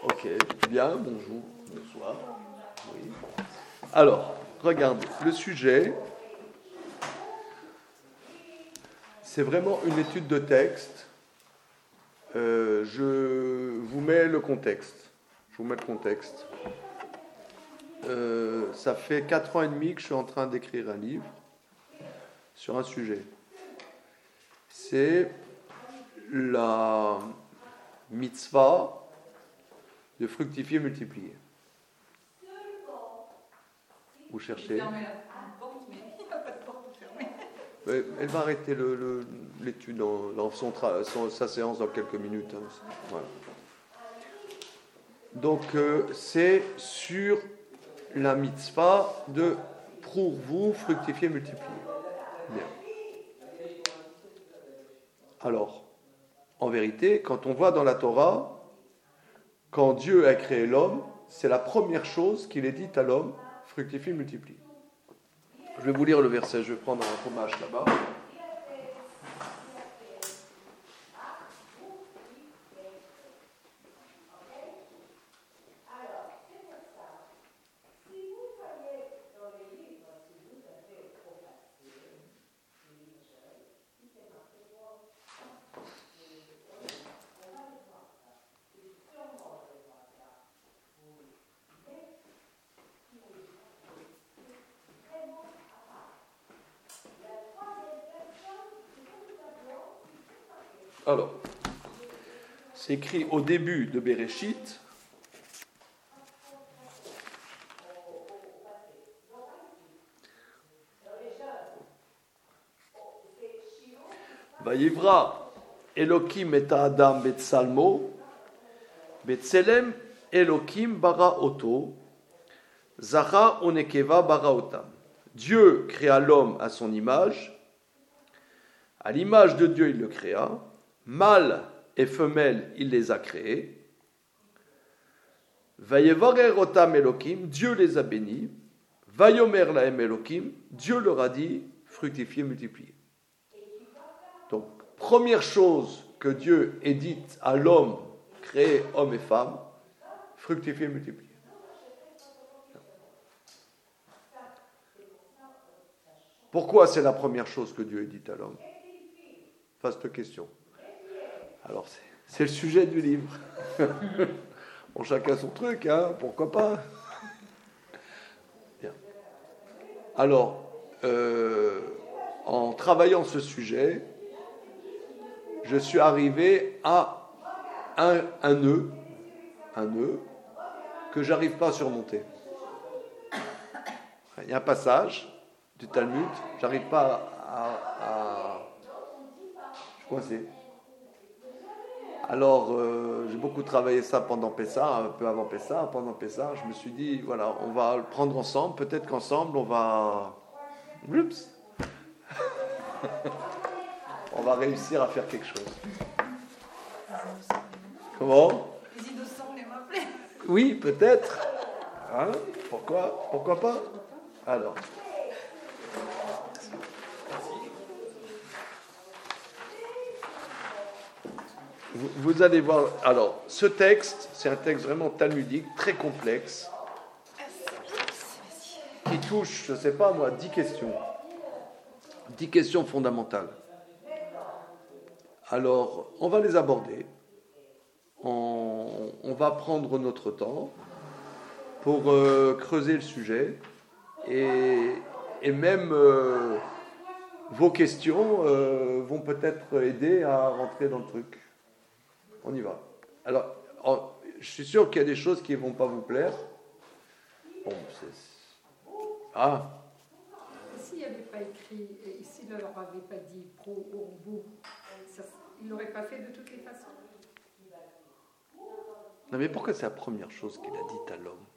Ok, bien, bonjour, bonsoir. Oui. Alors, regardez, le sujet, c'est vraiment une étude de texte. Je vous mets le contexte. Ça fait 4 ans et demi que je suis en train d'écrire un livre sur un sujet. C'est la mitzvah de fructifier, multiplier. Vous cherchez? Elle va arrêter l'étude dans sa séance dans quelques minutes. Voilà. Donc, c'est sur la mitzvah de pour vous fructifier, multiplier. Bien. Alors, en vérité, quand on voit dans la Torah, quand Dieu a créé l'homme, c'est la première chose qu'il est dit à l'homme, fructifie, multiplie. Je vais vous lire le verset, je vais prendre un fromage là-bas. Alors, c'est écrit au début de Bereshit. Vayivra Elokim et Adam betsalmo, betselem Elokim bara oto, Zara onekeva bara otam. Dieu créa l'homme à son image. À l'image de Dieu, il le créa. Mâle et femelle, il les a créés. Vayevarer otam Elokim, Dieu les a bénis. Vayomer lahem Elokim, Dieu leur a dit, fructifiez, multipliez. Donc, première chose que Dieu ait dite à l'homme, créé homme et femme, fructifier, multiplier. Pourquoi c'est la première chose que Dieu ait dite à l'homme? Vaste question. Alors, c'est le sujet du livre. Bon, chacun son truc, hein, pourquoi pas? Bien. Alors, en travaillant ce sujet, je suis arrivé à un nœud que j'arrive pas à surmonter. Il y a un passage du Talmud, j'arrive pas à je suis coincé. Alors, j'ai beaucoup travaillé ça pendant Pessah, un peu avant Pessah, pendant Pessah, je me suis dit, voilà, on va le prendre ensemble, peut-être qu'ensemble, on va... Oups. On va réussir à faire quelque chose. Comment? Les innocents, les m'appeler. Oui, peut-être. Hein? Pourquoi pas? Alors. Vous allez voir. Alors, ce texte, c'est un texte vraiment talmudique, très complexe, qui touche, je ne sais pas moi, 10 questions. 10 questions fondamentales. Alors, on va les aborder. On va prendre notre temps pour creuser le sujet et même vos questions vont peut-être aider à rentrer dans le truc. On y va. Alors, je suis sûr qu'il y a des choses qui ne vont pas vous plaire. Bon, S'il n'y avait pas écrit, s'il ne leur avait pas dit pro ou bout, il ne l'aurait pas fait de toutes les façons. Non, mais pourquoi c'est la première chose qu'il a dite à l'homme?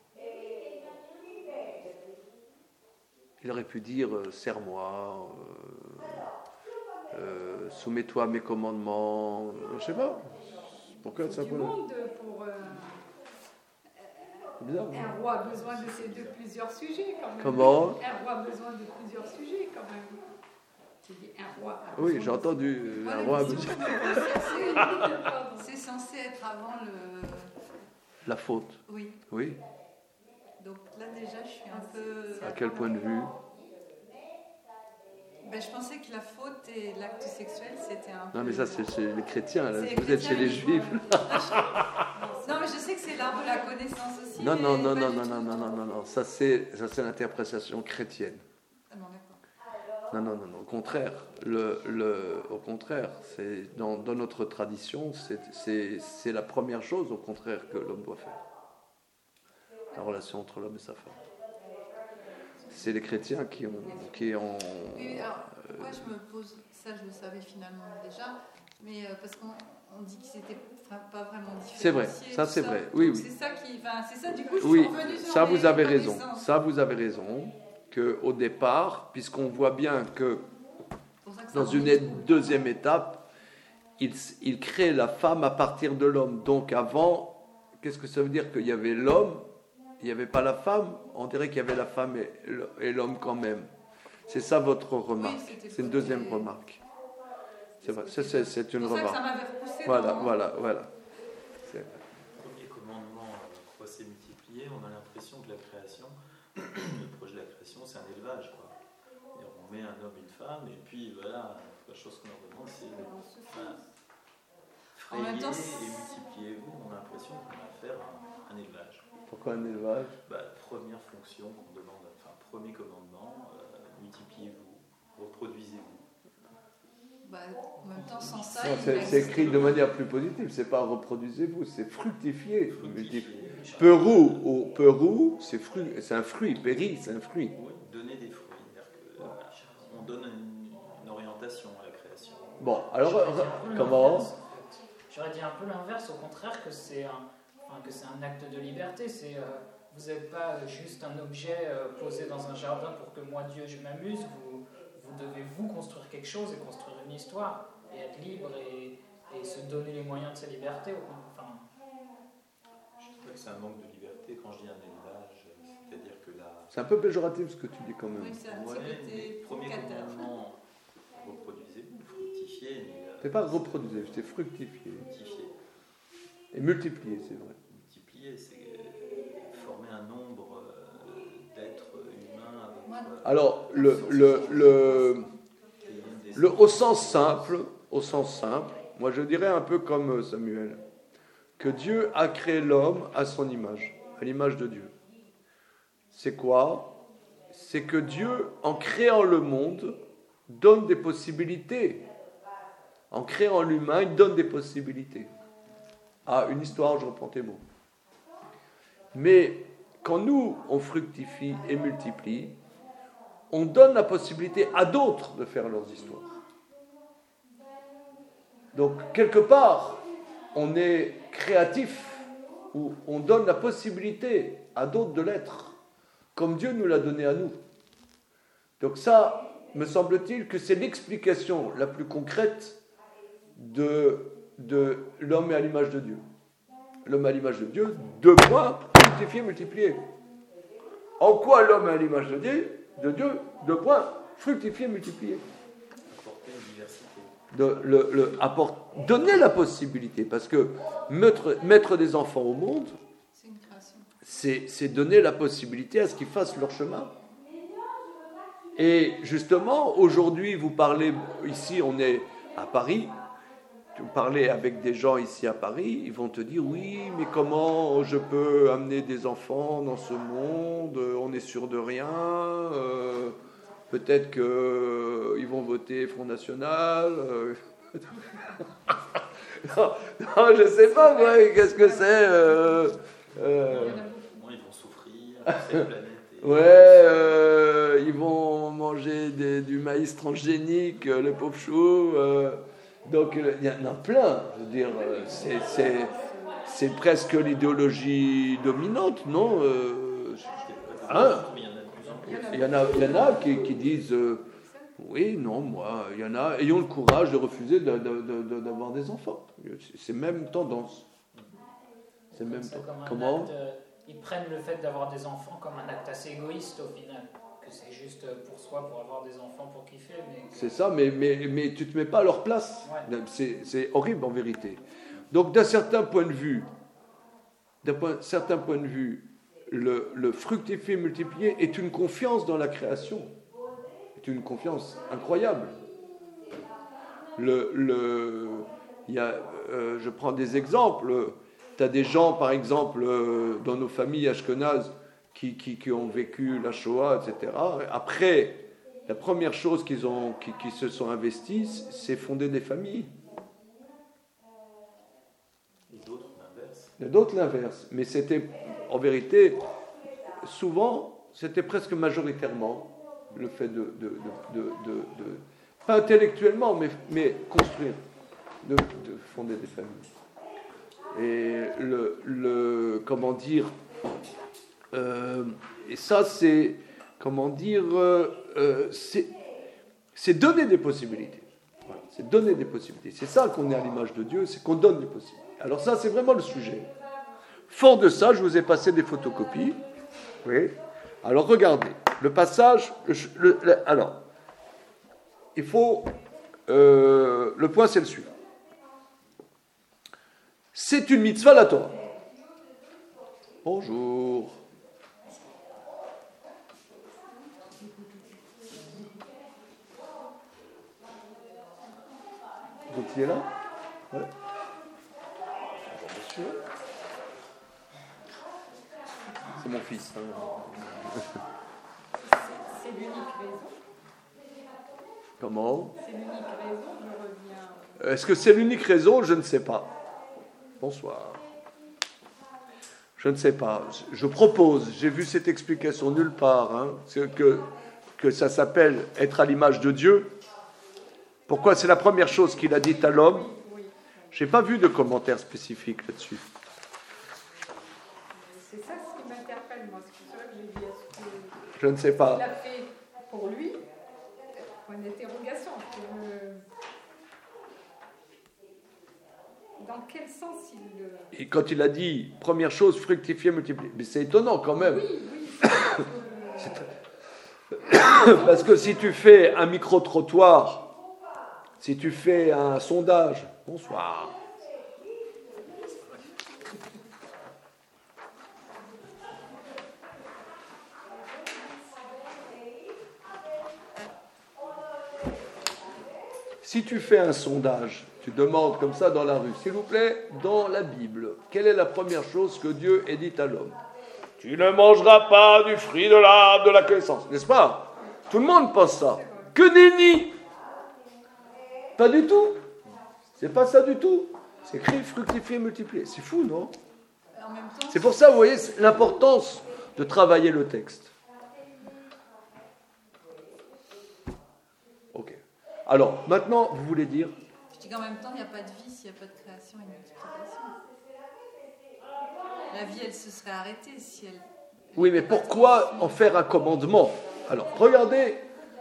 Il aurait pu dire serre-moi, soumets-toi à mes commandements, je sais pas. Pourquoi ça? Du monde pour bizarre, un roi a besoin de plusieurs sujets quand même. Comment? Un roi a besoin de plusieurs sujets quand même. Tu dis un roi. Oui, j'ai entendu un roi a besoin. C'est censé être avant le La faute. Oui. Oui. Donc là déjà, je suis un peu... À quel point de vue? Ben, je pensais que la faute et l'acte sexuel, c'était un peu... Non, mais ça, c'est chez les chrétiens. Là. C'est Vous êtes chez les chrétiens, juifs. Non, mais je sais que c'est l'arbre de la connaissance aussi. Non, non, mais non, pas non, du non, tout. non, non, non, non, non. Ça, c'est l'interprétation chrétienne. Ah non, d'accord. Non, non, non, non. Au contraire, au contraire, c'est dans notre tradition, c'est la première chose, au contraire, que l'homme doit faire. La relation entre l'homme et sa femme. C'est les chrétiens qui ont... Oui, alors, moi, je me pose... Ça, je le savais finalement déjà, mais parce qu'on dit que c'était pas vraiment différencié. C'est vrai, ça c'est vrai. Oui, donc, oui. c'est ça qui... c'est ça, du coup, je Oui, suis revenue sur ça les vous avez raison. connaissances. Ça vous avez raison. Qu'au départ, puisqu'on voit bien que C'est pour ça que ça dans m'embête une beaucoup. deuxième étape, il crée la femme à partir de l'homme. Donc avant, qu'est-ce que ça veut dire qu'il y avait l'homme, il n'y avait pas la femme? On dirait qu'il y avait la femme et l'homme quand même. C'est ça votre remarque. Oui, c'était C'est une côté- deuxième remarque. C'est vrai, c'est une C'est pour ça que ça remarque. m'avait repoussé. Voilà, dans- voilà. C'est- Premier commandement, croissez, multiplier, on a l'impression que la création, le projet de la création, c'est un élevage, quoi. Et on met un homme, une femme, et puis voilà, la chose qu'on leur demande, c'est En même temps, frayez et multipliez-vous. On a l'impression qu'on va faire un élevage. Pourquoi un élevage? Première fonction qu'on demande, premier commandement, multipliez-vous, reproduisez-vous. En même temps, sans ça, Non, il c'est n'existe écrit de pas. manière plus positive. C'est pas reproduisez-vous, c'est fructifiez. Fructifiez. Peru, c'est un fruit. Péri, c'est un fruit. Oui, donner des fruits. C'est-à-dire que, on donne une orientation à la création. Bon, alors J'aurais dit un peu comment? l'inverse, en fait. J'aurais dit un peu l'inverse, au contraire, que c'est un acte de liberté. Vous n'êtes pas juste un objet posé dans un jardin pour que moi, Dieu, je m'amuse. Vous devez vous construire quelque chose et construire une histoire et être libre et se donner les moyens de sa liberté. Enfin, Je trouve que c'est un manque de liberté quand je dis un élevage, c'est-à-dire que la C'est un peu péjoratif ce que tu dis quand même. Oui, c'est un Ouais, petit mais côté premier provocateur. commandement, reproduisez-vous, fructifiez, mais C'est pas reproduire, c'est fructifier. fructifier. Et multiplier, c'est vrai. Multiplier, c'est former un nombre d'êtres humains avec Moi, Alors, des au sens simple, moi je dirais un peu comme Samuel, que Dieu a créé l'homme à son image, à l'image de Dieu. C'est quoi? C'est que Dieu, en créant le monde, donne des possibilités. En créant l'humain, il donne des possibilités. Ah, une histoire, je reprends tes mots. Mais quand nous, on fructifie et multiplie, on donne la possibilité à d'autres de faire leurs histoires. Donc, quelque part, on est créatif, ou on donne la possibilité à d'autres de l'être, comme Dieu nous l'a donné à nous. Donc ça, me semble-t-il que c'est l'explication la plus concrète de l'homme est à l'image de Dieu. L'homme à l'image de Dieu, deux points, fructifier, multiplier. En quoi l'homme est à l'image de Dieu, deux points, fructifier, multiplier. apporter une diversité. Donner la possibilité, parce que mettre des enfants au monde, c'est une création. c'est donner la possibilité à ce qu'ils fassent leur chemin. Et justement, aujourd'hui, vous parlez, ici on est à Paris, vous parlez avec des gens ici à Paris, ils vont te dire, oui, mais comment je peux amener des enfants dans ce monde, on n'est sûr de rien, peut-être qu'ils vont voter Front National. Non, je sais pas, moi, qu'est-ce que c'est Moi, ils vont souffrir, cette planète. ils vont manger du maïs transgénique, les pauvres choux. Donc, il y en a plein. Je veux dire, c'est presque l'idéologie dominante, non hein? Il y en a qui disent oui, non, moi, il y en a, ayons le courage de refuser d'avoir des enfants. C'est même tendance. C'est même c'est comme un comment acte, ils prennent le fait d'avoir des enfants comme un acte assez égoïste au final, que c'est juste pour soi, pour avoir des enfants, pour kiffer. C'est ça, mais tu ne te mets pas à leur place. Ouais. C'est horrible en vérité. Donc d'un certain point de vue, d'un certain point de vue, le fructifier, multiplier est une confiance dans la création. C'est une confiance incroyable. Je prends des exemples. Tu as des gens, par exemple, dans nos familles ashkénazes qui ont vécu la Shoah, etc. Après, la première chose qui se sont investis, c'est fonder des familles. Et d'autres l'inverse. D'autres l'inverse. Mais c'était, en vérité, souvent, c'était presque majoritairement le fait de pas intellectuellement, mais construire, de fonder des familles. Et comment dire, et ça c'est, comment dire, c'est donner des possibilités. Voilà, c'est donner des possibilités. C'est ça qu'on est à l'image de Dieu, c'est qu'on donne des possibilités. Alors ça, c'est vraiment le sujet. Fort de ça, je vous ai passé des photocopies. Oui. Alors regardez, le passage, alors, il faut, le point c'est le suivant. C'est une mitzvah la Torah. Bonjour. Vous êtes là? Ouais. Bonjour monsieur. C'est mon fils. C'est l'unique raison. Comment? C'est l'unique raison, je reviens. Est-ce que c'est l'unique raison? Je ne sais pas. Bonsoir. Je ne sais pas. Je propose, j'ai vu cette explication nulle part, hein, que ça s'appelle être à l'image de Dieu. Pourquoi? C'est la première chose qu'il a dite à l'homme. Je n'ai pas vu de commentaire spécifique là-dessus. C'est ça ce qui m'interpelle, moi. C'est ça que j'ai dit. Est-ce que Je ne sais pas. il a fait pour lui? Point d'interrogation. Dans quel sens il le... Et quand il a dit, première chose, fructifier, multiplier. Mais c'est étonnant quand même. Oui. Parce que si tu fais un micro-trottoir, si tu fais un sondage, bonsoir. Si tu fais un sondage, tu demandes comme ça dans la rue, s'il vous plaît, dans la Bible, quelle est la première chose que Dieu ait dit à l'homme? Tu ne mangeras pas du fruit de l'arbre de la connaissance, n'est-ce pas? Tout le monde pense ça. Que nenni! Pas du tout. C'est pas ça du tout. C'est écrit fructifier, multiplier. C'est fou, non? En même temps, C'est pour ça, vous voyez, l'importance de travailler le texte. Ok. Alors, maintenant, vous voulez dire? je dis qu'en même temps, il n'y a pas de vie s'il n'y a pas de création et de multiplication. La vie, elle se serait arrêtée si elle... Oui, mais pourquoi en faire un commandement? Alors, regardez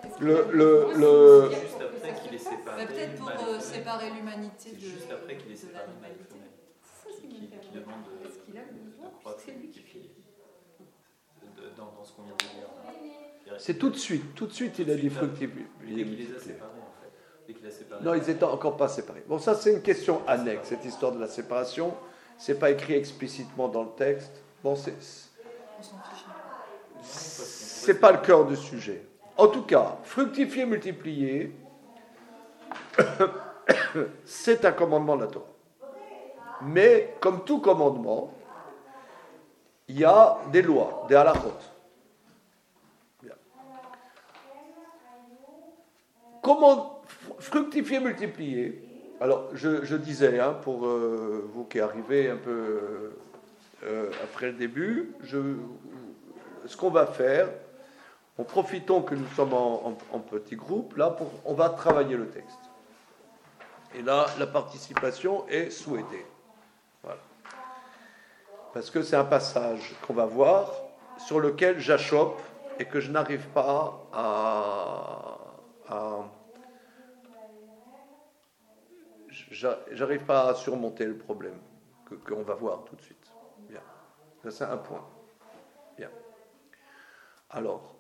Juste après qu'il ait séparé. Peut-être pour séparer l'humanité de... Juste après qu'il ait séparé de mâle et l'animalité. femelle. C'est ça ce qui Qui m'interpelle. demande Est-ce qu'il a besoin? de croître C'est et lui qui multiplier. fait. Dans ce qu'on vient de dire. c'est tout de suite, il a dit fructifier. Dès qu'il les a séparés, en fait. Dès qu'il a séparé. Non, ils n'étaient encore pas séparés. Bon, ça, c'est une question annexe, cette histoire de la séparation. C'est pas écrit explicitement dans le texte. Bon, On s'en fiche. c'est pas le cœur du sujet. En tout cas, fructifier, multiplier, c'est un commandement de la Torah. Mais, comme tout commandement, il y a des lois, des halachot. Bien. Comment fructifier, multiplier? Alors, je disais, hein, pour vous qui arrivez un peu après le début, ce qu'on va faire, en profitant que nous sommes en petit groupe, là, on va travailler le texte. Et là, la participation est souhaitée. Voilà. Parce que c'est un passage qu'on va voir, sur lequel j'achoppe et que je n'arrive pas j'arrive pas à surmonter le problème qu'on va voir tout de suite. Bien. Ça, c'est un point. Bien. Alors,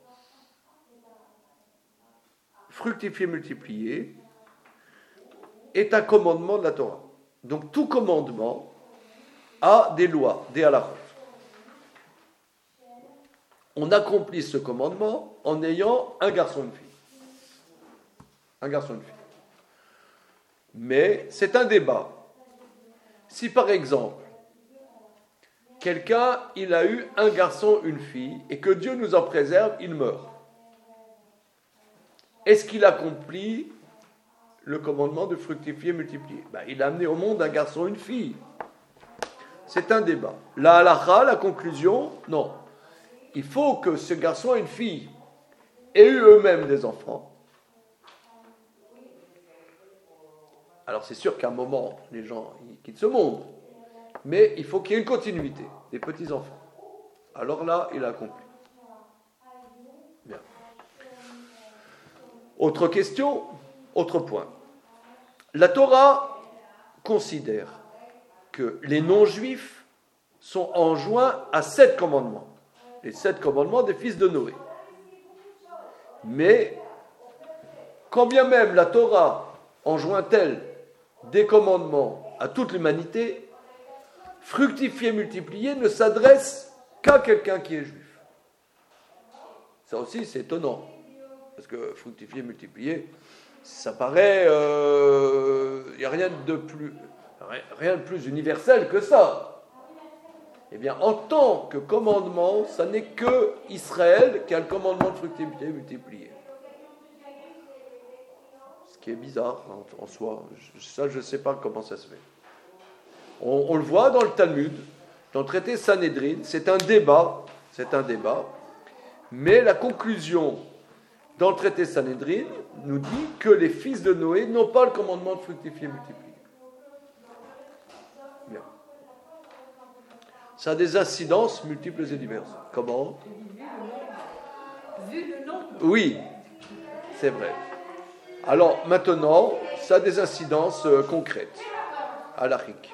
fructifier, multiplier est un commandement de la Torah. Donc tout commandement a des lois, des halachot. On accomplit ce commandement en ayant un garçon et une fille. Un garçon et une fille. Mais c'est un débat. Si par exemple, quelqu'un, il a eu un garçon, une fille, et que Dieu nous en préserve, il meurt. Est-ce qu'il accomplit le commandement de fructifier, multiplier? Il a amené au monde un garçon, une fille. C'est un débat. La halakha, la conclusion, non. Il faut que ce garçon et une fille aient eu eux-mêmes des enfants. Alors c'est sûr qu'à un moment, les gens ils quittent ce monde. Mais il faut qu'il y ait une continuité, des petits-enfants. Alors là, il a accompli. Bien. Autre question, autre point. La Torah considère que les non-juifs sont enjoints à 7 commandements. Les 7 commandements des fils de Noé. Mais, quand bien même la Torah enjoint-elle des commandements à toute l'humanité, fructifier, multiplier ne s'adresse qu'à quelqu'un qui est juif. Ça aussi, c'est étonnant. Parce que fructifier, multiplier, ça paraît... Il n'y a rien de plus universel que ça. Eh bien, en tant que commandement, ça n'est que Israël qui a le commandement de fructifier, multiplier. Ce qui est bizarre en soi. Ça, je ne sais pas comment ça se fait. On le voit dans le Talmud, dans le traité Sanhédrin, c'est un débat, mais la conclusion dans le traité Sanhédrin nous dit que les fils de Noé n'ont pas le commandement de fructifier et multiplier. Bien. Ça a des incidences multiples et diverses. Comment ? Vu le nombre. Oui, c'est vrai. Alors maintenant, ça a des incidences concrètes, halachiques.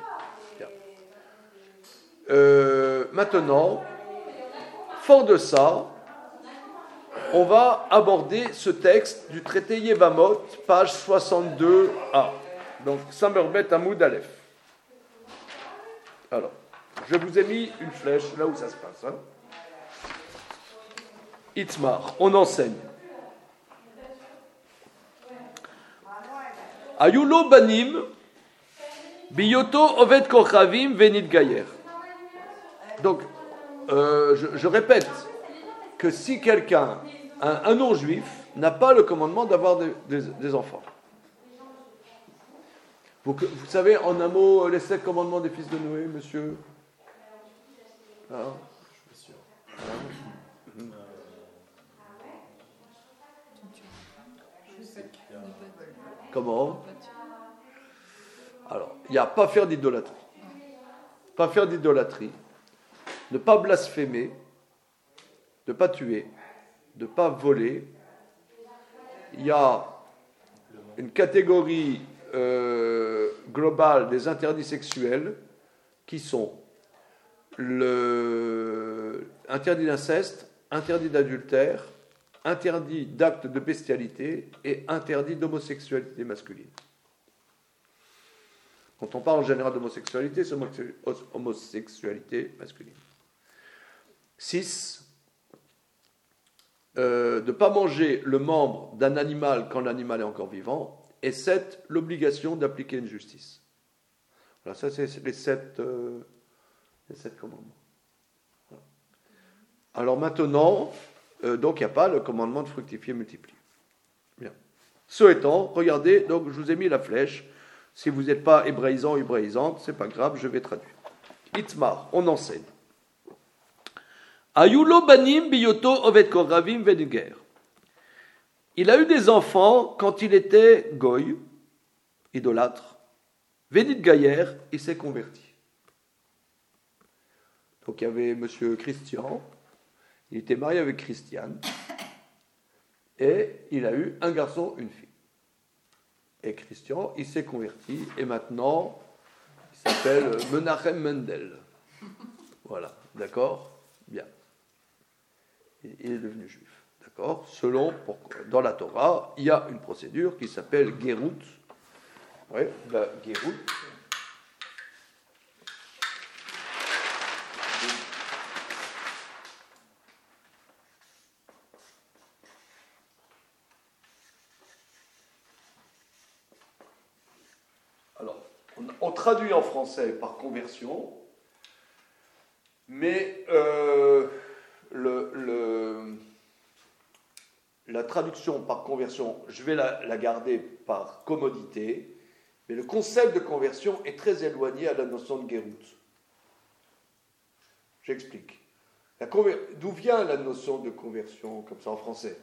Maintenant, fort de ça, on va aborder ce texte du traité Yevamot, page 62a. Donc, Samerbet Hamoud Aleph. Alors, je vous ai mis une flèche là où ça se passe. Itmar, on enseigne. Ayulo banim, biyoto oved kochavim venit gayer. Donc, je répète que si quelqu'un, un non-juif, n'a pas le commandement d'avoir des enfants. Vous savez en un mot les 7 commandements des fils de Noé, monsieur? Je suis sûr. Comment? Alors, il n'y a pas faire d'idolâtrie. Pas faire d'idolâtrie. Ne pas blasphémer. Ne pas tuer. Ne pas voler. Il y a une catégorie globale des interdits sexuels qui sont interdit d'inceste, interdit d'adultère, interdit d'actes de bestialité et interdit d'homosexualité masculine. Quand on parle en général d'homosexualité, c'est homosexualité masculine. 6. De ne pas manger le membre d'un animal quand l'animal est encore vivant. Et 7. L'obligation d'appliquer une justice. Voilà, ça c'est les 7 commandements. Voilà. Alors maintenant, donc il n'y a pas le commandement de fructifier, multiplier. Bien. Ce étant, regardez, donc je vous ai mis la flèche. Si vous n'êtes pas hébraïsant ou hébraïsante, c'est pas grave, je vais traduire. Itmar, on enseigne. Ayulo banim biyoto oved koravim veniger. Il a eu des enfants quand il était goy, idolâtre. Vénit Gaïer, il s'est converti. Donc il y avait monsieur Christian, il était marié avec Christiane, et il a eu un garçon, une fille. Et Christian, il s'est converti, et maintenant, il s'appelle Menachem Mendel. Voilà, d'accord? Bien. Il est devenu juif. D'accord? Selon, dans la Torah, il y a une procédure qui s'appelle Gérout. Oui, la Gérout. traduit en français par conversion, mais la traduction par conversion, je vais la garder par commodité, mais le concept de conversion est très éloigné à la notion de Gérout. J'explique. D'où vient la notion de conversion comme ça en français?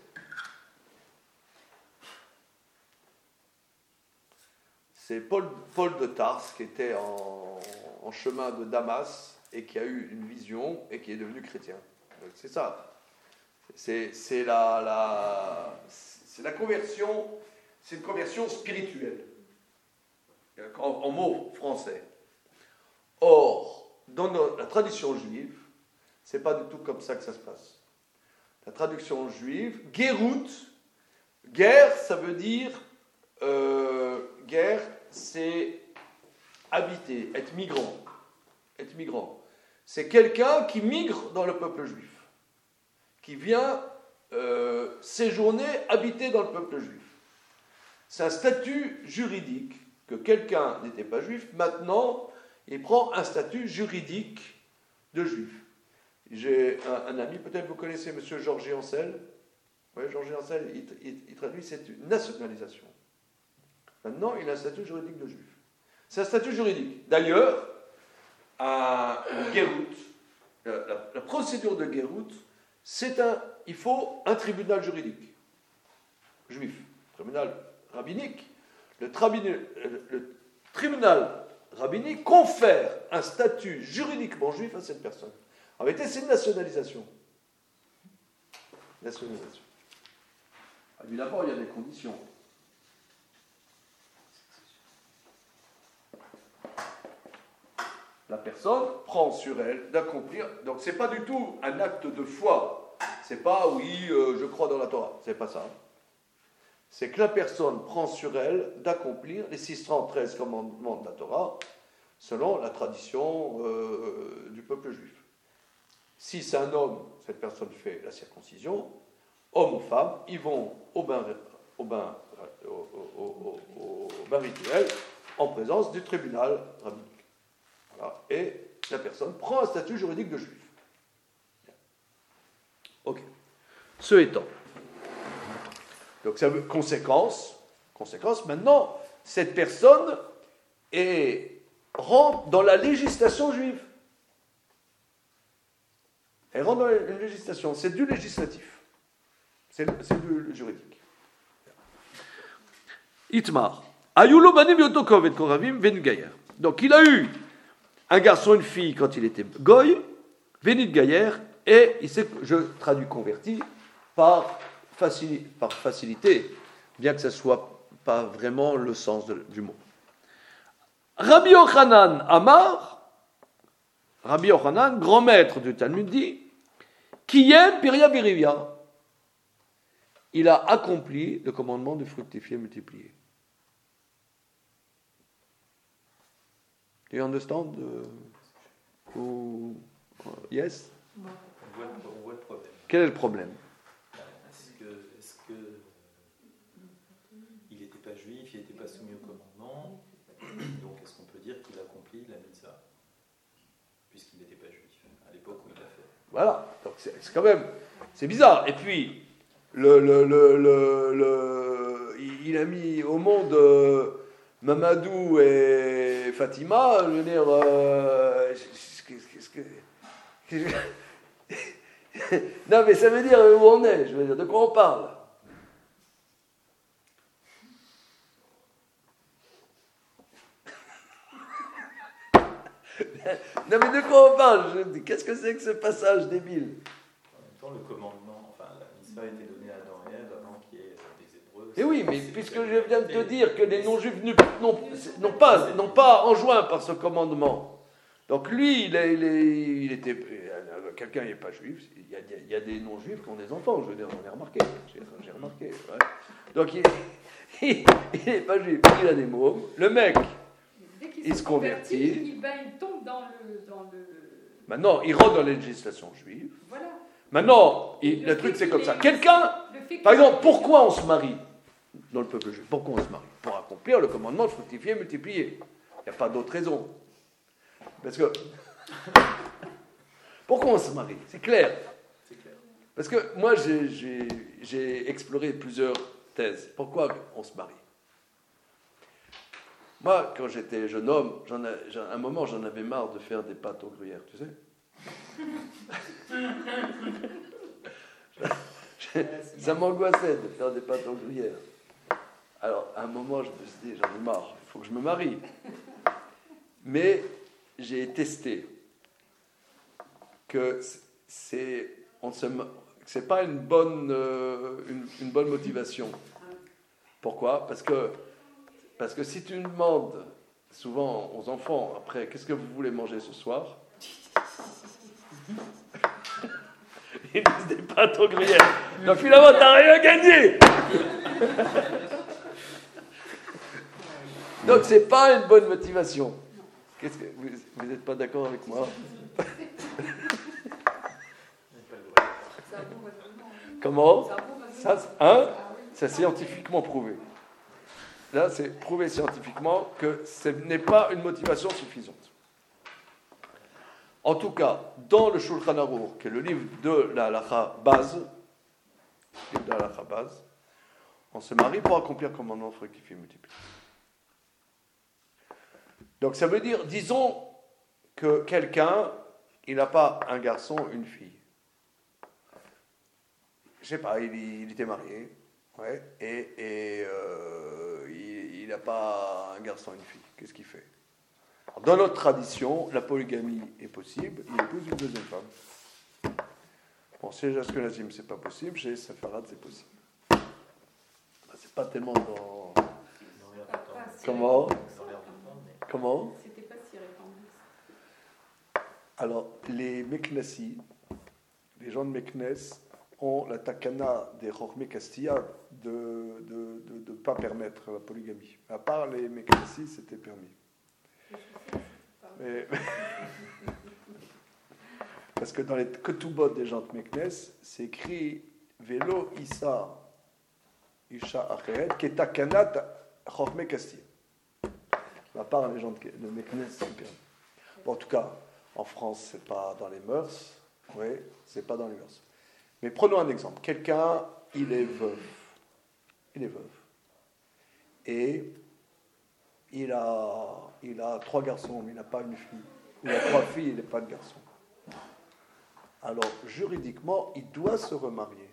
C'est Paul de Tarse qui était en chemin de Damas et qui a eu une vision et qui est devenu chrétien. C'est ça. C'est la conversion, c'est une conversion spirituelle, en mots français. Or, dans la tradition juive, c'est pas du tout comme ça que ça se passe. La traduction juive, Gérout, guerre, ça veut dire, guerre, c'est habiter, être migrant. Être migrant. C'est quelqu'un qui migre dans le peuple juif, qui vient séjourner, habiter dans le peuple juif. C'est un statut juridique que quelqu'un n'était pas juif, maintenant il prend un statut juridique de juif. J'ai un ami, peut-être vous connaissez M. Georges Ancel. Oui, Georges Ancel, il traduit, c'est une nationalisation. Maintenant, il a un statut juridique de juif. C'est un statut juridique. D'ailleurs, le Gérout, la procédure de Gérout, il faut un tribunal juridique, juif, tribunal rabbinique. Le tribunal rabbinique confère un statut juridiquement juif à cette personne. En réalité, c'est une nationalisation. Nationalisation. Évidemment, il y a des conditions. La personne prend sur elle d'accomplir. Donc, c'est pas du tout un acte de foi. C'est pas oui, je crois dans la Torah. C'est pas ça. C'est que la personne prend sur elle d'accomplir les 613 commandements de la Torah selon la tradition du peuple juif. Si c'est un homme, cette personne fait la circoncision. Homme ou femme, ils vont au bain rituel en présence du tribunal rabbinique. Voilà. Et la personne prend un statut juridique de juif. Ok. Ce étant. Donc ça veut conséquence, maintenant, cette personne rentre dans la législation juive. Elle rentre dans une législation, c'est du législatif. C'est du juridique. Itmar. Ayulo banim yotokov et koravim vengayer. Donc il a eu un garçon, une fille quand il était goy, Vénit Gayer, et je traduis converti par facilité, bien que ce ne soit pas vraiment le sens du mot. Rabbi Yochanan Amar, Rabbi Yochanan, grand maître du Talmud, dit Kiyem Piria Birivia. Il a accompli le commandement de fructifier et multiplier. Do you understand? Yes? On voit le problème. Quel est le problème? Est-ce que il n'était pas juif, il n'était pas soumis au commandement, donc est-ce qu'on peut dire qu'il accomplit la mitzvah, puisqu'il n'était pas juif, à l'époque où il l'a fait? Voilà, donc c'est quand même, c'est bizarre. Et puis, il a mis au monde Mamadou et Fatima, je veux dire, non mais ça veut dire où on est, je veux dire, de quoi on parle? Non mais de quoi on parle? Qu'est-ce que c'est que ce passage débile? En même temps, le commandement, enfin la mitzvah a été donnée à Adam et Ève avant qu'il y ait des Hébreux. Et oui, mais puisque je viens de te dire que les non-juifs n'ont pas enjoint par ce commandement. Donc lui, il était quelqu'un n'est pas juif. Il y a des non-juifs qui ont des enfants. Je veux dire, on l'a remarqué. J'ai remarqué. Ouais. Donc il n'est pas juif. Il a des mômes. Le mec, il se convertit. Il tombe dans le. Maintenant, il rentre dans la législation juive. Voilà. Maintenant, le truc c'est comme ça. Quelqu'un, par exemple, pourquoi on se marie dans le peuple juif? Pourquoi on se marie? Pour accomplir le commandement de fructifier et multiplier. Il n'y a pas d'autre raison. Parce que... Pourquoi on se marie? C'est clair. Parce que moi, j'ai exploré plusieurs thèses. Pourquoi on se marie? Moi, quand j'étais jeune homme, à un moment, j'en avais marre de faire des pâtes au gruyère, tu sais. Ça m'angoissait de faire des pâtes au gruyère. Alors, à un moment, je me suis dit, j'en ai marre, il faut que je me marie. Mais j'ai testé que c'est pas une bonne motivation. Pourquoi? Parce que si tu demandes souvent aux enfants, après, qu'est-ce que vous voulez manger ce soir? Ils disent des pâtes au gruyère. Donc finalement, t'as rien gagné. Donc c'est pas une bonne motivation. Qu'est-ce que vous n'êtes pas d'accord avec moi? Comment? Ça, c'est scientifiquement prouvé. Là, c'est prouvé scientifiquement que ce n'est pas une motivation suffisante. En tout cas, dans le Shulchan Aruch, qui est le livre de la halakha base, on se marie pour accomplir le commandement fructifier multiplier. Donc ça veut dire, disons que quelqu'un, il n'a pas un garçon, une fille. Je sais pas, il était marié, ouais, et il n'a pas un garçon, une fille. Qu'est-ce qu'il fait? Alors, dans notre tradition, la polygamie est possible, il épouse une deuxième femme. Bon, chez Ashkenazim, c'est pas possible, chez Sepharad, c'est possible. C'est pas tellement dans... Comment? Comment? C'était pas si répandu. Alors, les Meknessi, les gens de Meknes, ont la takana des Chochmé Castilla de ne pas permettre la polygamie. À part les Meknessi, c'était permis. Mais... Parce que dans les ketubot des gens de Meknes, c'est écrit Velo Issa Isha Acheret Ketakanat Chochmé Castilla. À part les gens de Meknes, c'est permis. Bon, en tout cas, en France, c'est pas dans les mœurs. Oui, c'est pas dans les mœurs. Mais prenons un exemple. Quelqu'un, il est veuf. Et il a 3 garçons, mais il n'a pas une fille. Il a 3 filles, il n'a pas de garçon. Alors, juridiquement, il doit se remarier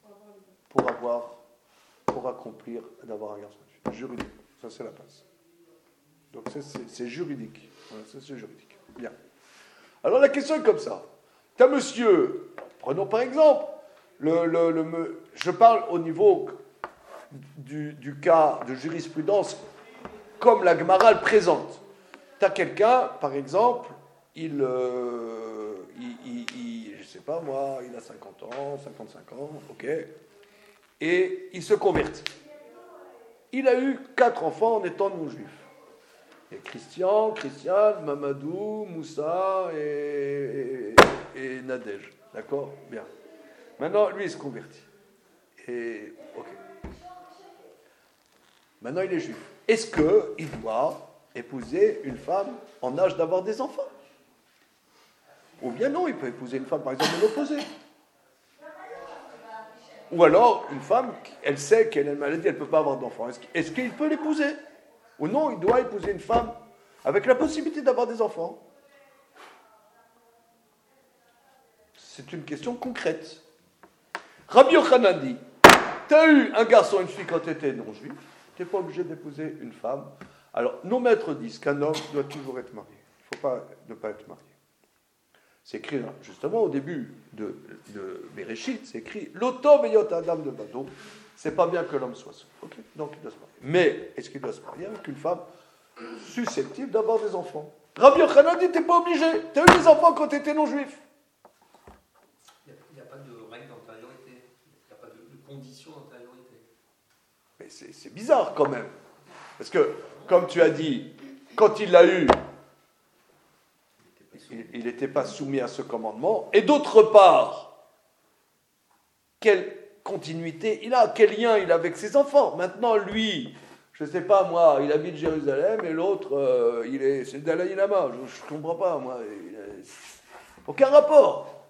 pour accomplir d'avoir un garçon. Juridique, ça c'est la base. Donc c'est juridique. Voilà, ça c'est juridique. Bien. Alors la question est comme ça. T'as monsieur, prenons par exemple, je parle au niveau du cas de jurisprudence comme la Gemara le présente. T'as quelqu'un, par exemple, je sais pas moi, il a 50 ans, 55 ans, ok, et il se convertit. Il a eu 4 enfants en étant non-juif. Et Christiane, Mamadou, Moussa et Nadège. D'accord? Bien. Maintenant, lui, il se convertit. Et, ok. Maintenant, il est juif. Est-ce qu'il doit épouser une femme en âge d'avoir des enfants? Ou bien non, il peut épouser une femme, par exemple, de l'opposé. Ou alors, une femme, elle sait qu'elle a une maladie, elle ne peut pas avoir d'enfants. Est-ce qu'il peut l'épouser? Ou non, il doit épouser une femme avec la possibilité d'avoir des enfants? C'est une question concrète. Rabbi Yochanan dit, tu as eu un garçon et une fille quand tu étais non-juif, tu n'es pas obligé d'épouser une femme. Alors, nos maîtres disent qu'un homme doit toujours être marié. Il ne faut pas ne pas être marié. C'est écrit justement au début de Bereshit, c'est écrit L'Oto Veyot Adam de Bado. C'est pas bien que l'homme soit seul. Okay, donc il doit se marier. Mais est-ce qu'il doit se marier avec une femme susceptible d'avoir des enfants? Rabbi Yochanan dit t'es pas obligé. Tu as eu des enfants quand tu étais non-juif. Il n'y a pas de règle d'antériorité. Il n'y a pas de condition d'antériorité. Mais c'est bizarre quand même. Parce que, comme tu as dit, quand il l'a eu, il n'était pas soumis à ce commandement. Et d'autre part, quelle continuité il a, quel lien il a avec ses enfants. Maintenant, lui, je Je ne sais pas, moi, il habite Jérusalem et l'autre, c'est le Dalai Lama. Je ne comprends pas, moi. Aucun rapport.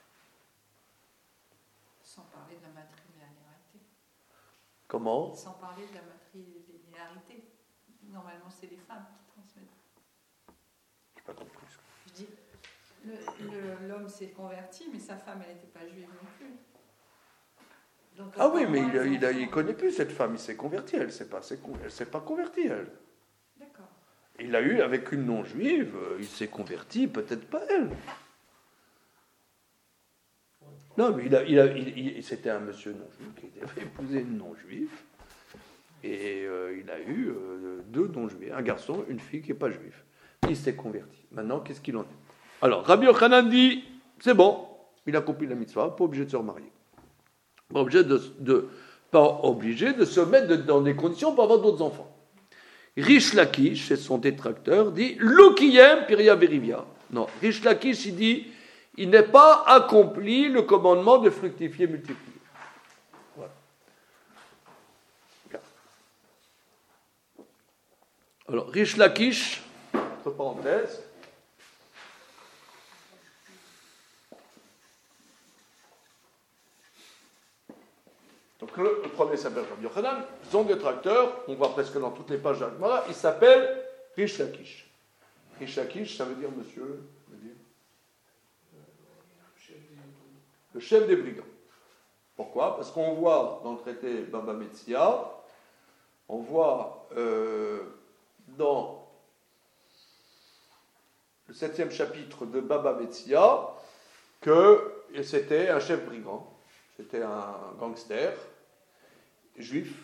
Sans parler de la matrilinéarité. Comment? Sans parler de la matrilinéarité. Normalement, c'est les femmes qui transmettent. Je n'ai pas compris. Je dis, l'homme s'est converti, mais sa femme, elle n'était pas juive non plus. Donc, Ah oui, mais il ne connaît plus cette femme, il s'est converti, elle ne s'est pas convertie, elle. D'accord. Il a eu avec une non-juive, il s'est converti, peut-être pas elle. Non, mais c'était un monsieur non-juif qui avait épousé une non-juive, et il a eu 2 non-juifs, un garçon, une fille qui n'est pas juive. Il s'est converti. Maintenant, qu'est-ce qu'il en est? Alors, Rabbi Yochanan dit, c'est bon, il a accompli la mitzvah, pas obligé de se remarier. Pas obligé de se mettre dans des conditions pour avoir d'autres enfants. Rish Lakish, c'est son détracteur, dit Lokiyem Piria Berivia. Non, Rish Lakish, il dit il n'est pas accompli le commandement de fructifier, multiplier. Voilà. Alors, Rish Lakish, entre parenthèses, donc le premier s'appelle Rabbi Yochanan, son détracteur, on voit presque dans toutes les pages d'Agmara, il s'appelle Rish Lakish. Rish Lakish, ça veut dire monsieur, le chef des brigands. Pourquoi? Parce qu'on voit dans le traité Baba Metzia, on voit dans le 7e chapitre de Baba Metzia que c'était un chef brigand. C'était un gangster juif,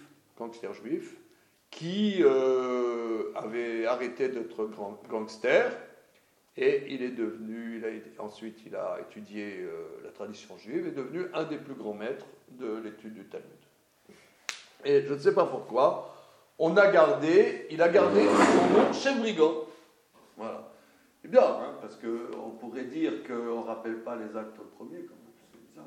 qui avait arrêté d'être gangster et il est devenu, ensuite il a étudié la tradition juive et est devenu un des plus grands maîtres de l'étude du Talmud. Et je ne sais pas pourquoi, il a gardé son nom chef brigand. Voilà. C'est bien, hein, parce qu'on pourrait dire qu'on ne rappelle pas les actes premiers, quand même. C'est bizarre.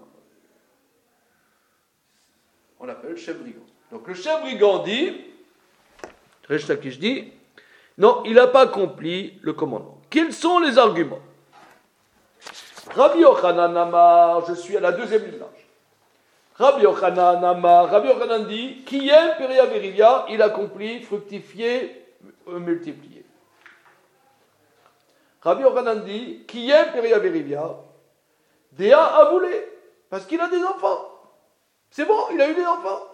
On l'appelle chef brigand. Donc le chef brigand dit, Rish Lakish dit, non, il n'a pas accompli le commandement. Quels sont les arguments? Rabbi Yochanan Amar, je suis à la 2e ligne large. Rabbi Yochanan Amar, Rabbi Yochanan dit, qui aime Peria Berivia, il accomplit, fructifier, multiplier. Rabbi Yochanan dit, qui aime Peria Berivia, Déa a voulu, parce qu'il a des enfants. C'est bon, il a eu des enfants.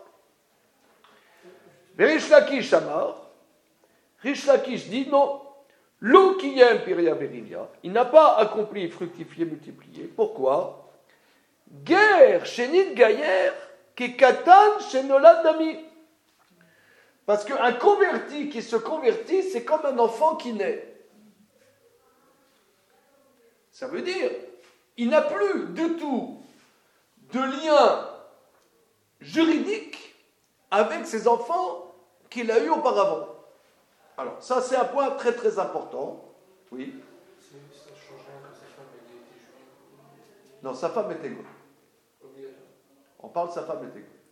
Mais Rish Lakish Amar, Rish Lakish dit non, Lo Kiyem Piria Berivia, il n'a pas accompli, fructifié, multiplié. Pourquoi? Guerre, Shenit Gayer, qui Katan, Shenolad Dami. Parce qu'un converti qui se convertit, c'est comme un enfant qui naît. Ça veut dire, il n'a plus du tout de lien juridique avec ses enfants qu'il a eus auparavant. Alors, ça, c'est un point très très important. Oui. Ça change rien que sa femme ait été juive. Non, sa femme était goy. On parle de sa femme était goy.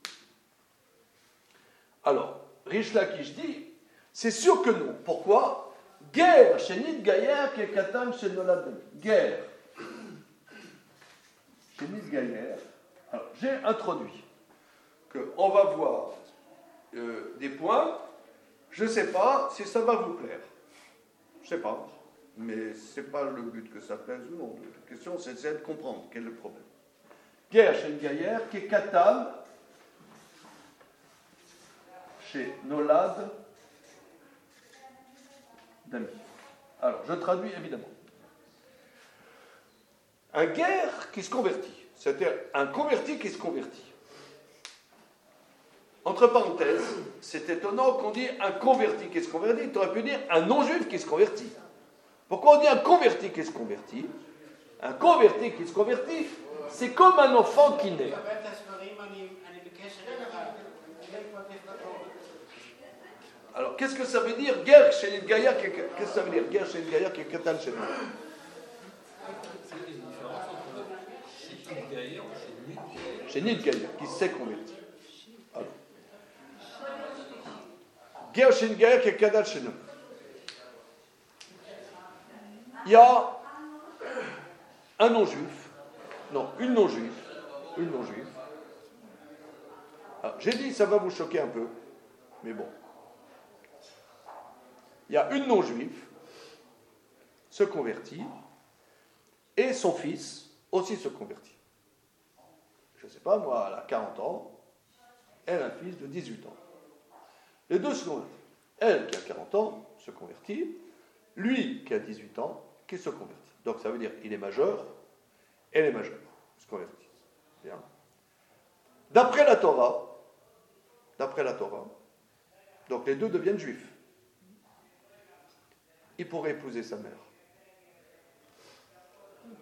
Alors, Rish Lakish dit, c'est sûr que non. Pourquoi? Guerre, Shenit Gayer, Kekatan, Shenolad. Guerre. Shenit Gayer. Alors, j'ai introduit qu'on va voir des points. Je ne sais pas si ça va vous plaire. Je ne sais pas. Mais ce n'est pas le but que ça plaise ou non. La question, c'est de comprendre quel est le problème. Guerre chez Gayer, qui est Katan, chez Nolad, Dami. Alors, je traduis évidemment. Un guerre qui se convertit, c'est-à-dire un converti qui se convertit. Entre parenthèses, c'est étonnant qu'on dise un converti qui se convertit. Tu aurais pu dire un non-juif qui se convertit. Pourquoi on dit un converti qui se convertit? Un converti qui se convertit, c'est comme un enfant qui naît. Alors, qu'est-ce que ça veut dire guerre chez les Gaïa? Qu'est-ce que ça veut dire guerre chez les Gaïa qui est Katan chez nous? C'est une différence entre chez Gaïa ou Chez Nid Gaïa, qui s'est converti. Alors. Ger Shingaer Kekadal Shenom. Il y a un non-juif, non, une non-juive. Alors, j'ai dit, ça va vous choquer un peu, mais bon. Il y a une non-juive, se convertit, et son fils aussi se convertit. Je ne sais pas, moi, elle a 40 ans, elle a un fils de 18 ans. Les deux se convertissent. Elle, qui a 40 ans, se convertit, lui, qui a 18 ans, qui se convertit. Donc ça veut dire il est majeur, elle est majeure, se convertit. Bien. D'après la Torah, donc les deux deviennent juifs. Il pourrait épouser sa mère. Pourquoi ?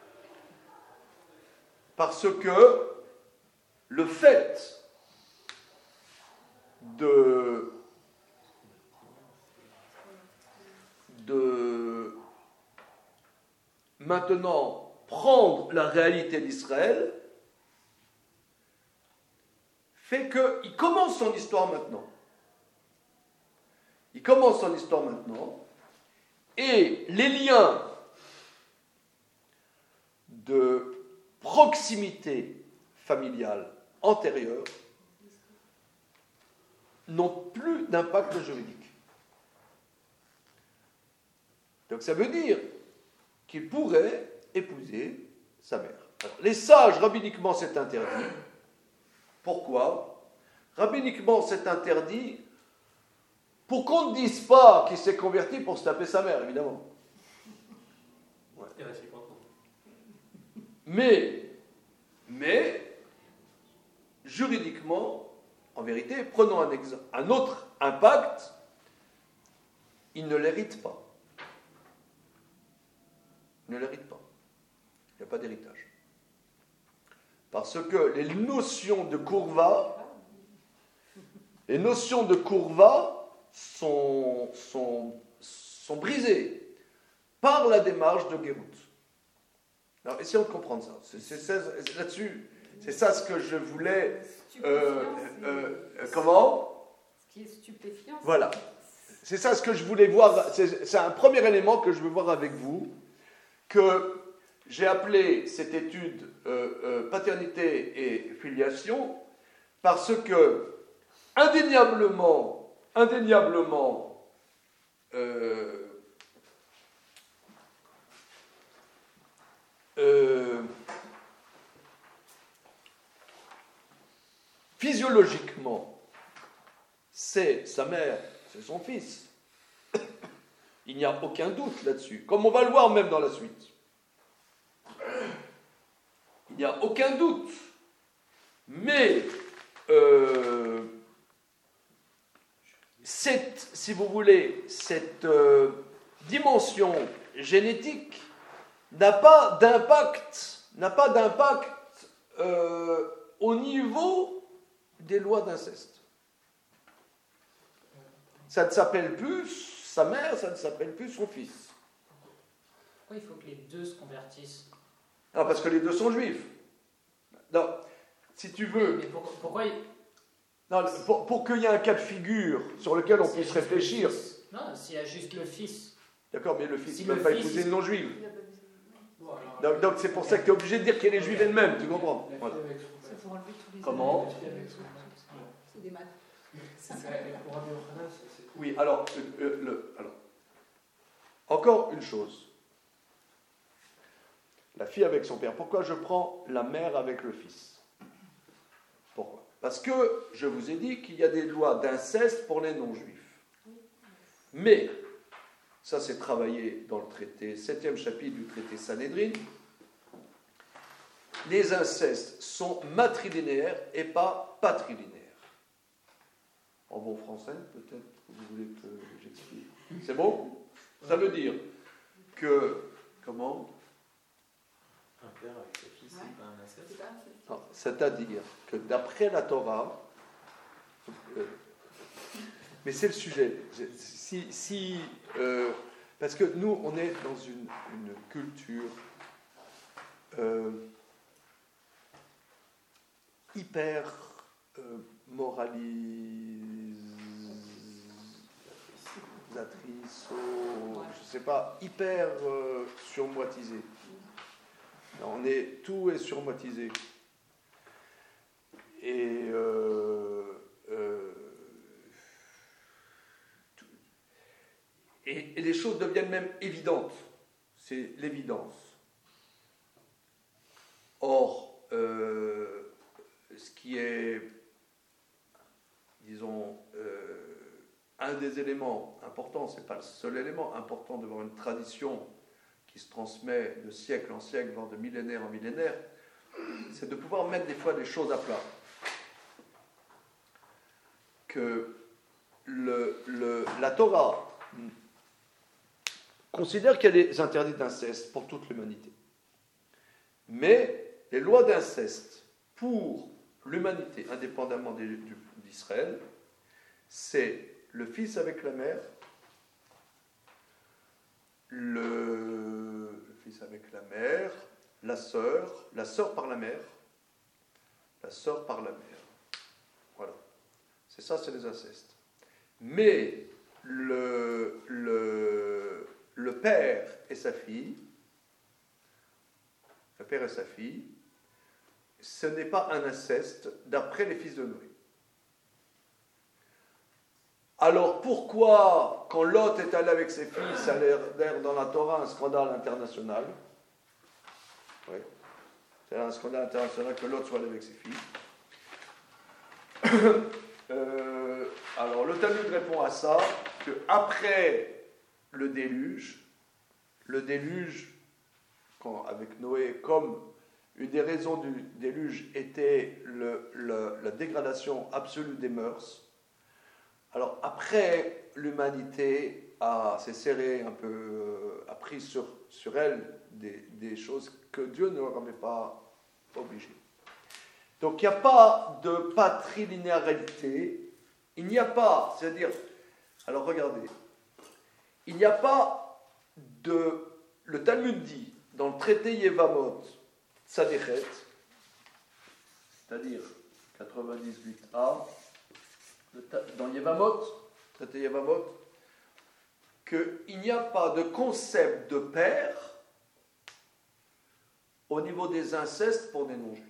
Parce que le fait de maintenant prendre la réalité d'Israël fait qu'il commence son histoire maintenant. Et les liens de proximité familiale antérieure n'ont plus d'impact juridique. Donc ça veut dire qu'il pourrait épouser sa mère. Alors, les sages, rabbiniquement, c'est interdit. Pourquoi ? Rabbiniquement, c'est interdit pour qu'on ne dise pas qu'il s'est converti pour se taper sa mère, évidemment. Ouais. Mais, juridiquement, en vérité, prenons un autre impact, il ne l'hérite pas. Il n'y a pas d'héritage. Parce que les notions de courva sont brisées par la démarche de Géout. Alors, essayons de comprendre ça. C'est là-dessus, c'est ça ce que je voulais... comment ? Ce qui est stupéfiant. Voilà. C'est ça ce que je voulais voir. C'est un premier élément que je veux voir avec vous, que j'ai appelé cette étude paternité et filiation, parce que indéniablement, physiologiquement, c'est sa mère, c'est son fils. Il n'y a aucun doute là-dessus, comme on va le voir même dans la suite. Il n'y a aucun doute. Mais si vous voulez, cette dimension génétique n'a pas d'impact au niveau des lois d'inceste. Ça ne s'appelle plus sa mère, ça ne s'appelle plus son fils. Pourquoi il faut que les deux se convertissent ? Non, parce que les deux sont juifs. Non, si tu veux... Mais pourquoi Non, pour qu'il y ait un cas de figure sur lequel on puisse réfléchir... Non, s'il y a juste le fils. D'accord, mais le fils Si ne peut le pas fils- épouser une non-juive. Donc c'est pour ça que tu es obligé de dire qu'elle est juive elle-même, tu comprends ? Voilà. C'est pour enlever tous les Comment ? C'est des maths. Oui, alors, encore une chose. La fille avec son père. Pourquoi je prends la mère avec le fils ? Pourquoi ? Parce que je vous ai dit qu'il y a des lois d'inceste pour les non-juifs. Mais, ça c'est travaillé dans le traité, 7e chapitre du traité Sanhédrin, les incestes sont matrilinéaires et pas patrilinéaires. En bon français, peut-être, vous voulez que j'explique. C'est bon ? Ça veut dire que, comment ? Un père avec ses fils, c'est pas un inceste. Non, c'est-à-dire que d'après la Torah, mais c'est le sujet, parce que nous, on est dans une culture hyper moralisatrice, je sais pas, hyper surmoitisée. Tout est surmoitisé. Et et les choses deviennent même évidentes. C'est l'évidence. Or, ce qui est, disons, un des éléments importants, ce n'est pas le seul élément important d'avoir une tradition qui se transmet de siècle en siècle, voire de millénaire en millénaire, c'est de pouvoir mettre des fois des choses à plat. Que la Torah considère qu'il y a des interdits d'inceste pour toute l'humanité. Mais les lois d'inceste pour l'humanité, indépendamment d'Israël, c'est le fils avec la mère, le fils avec la mère, la sœur par la mère, la sœur par la mère. Voilà. C'est ça, c'est les incestes. Mais le père et sa fille, ce n'est pas un inceste d'après les fils de Noé. Alors pourquoi, quand Lot est allé avec ses filles, ça a l'air dans la Torah un scandale international? Oui. C'est un scandale international que Lot soit allé avec ses filles. Alors le Talmud répond à ça que après le déluge, avec Noé, comme une des raisons du déluge était la dégradation absolue des mœurs. Alors après, l'humanité s'est serrée un peu, a pris sur elle des choses que Dieu ne leur avait pas obligées. Donc il n'y a pas de patrilinéarité, il n'y a pas, c'est-à-dire, alors regardez, il n'y a pas le Talmud dit, dans le traité Yevamot, Tzadichet, c'est-à-dire 98a, dans Yevamot, traité Yevamot, qu'il n'y a pas de concept de père au niveau des incestes pour des non-juifs.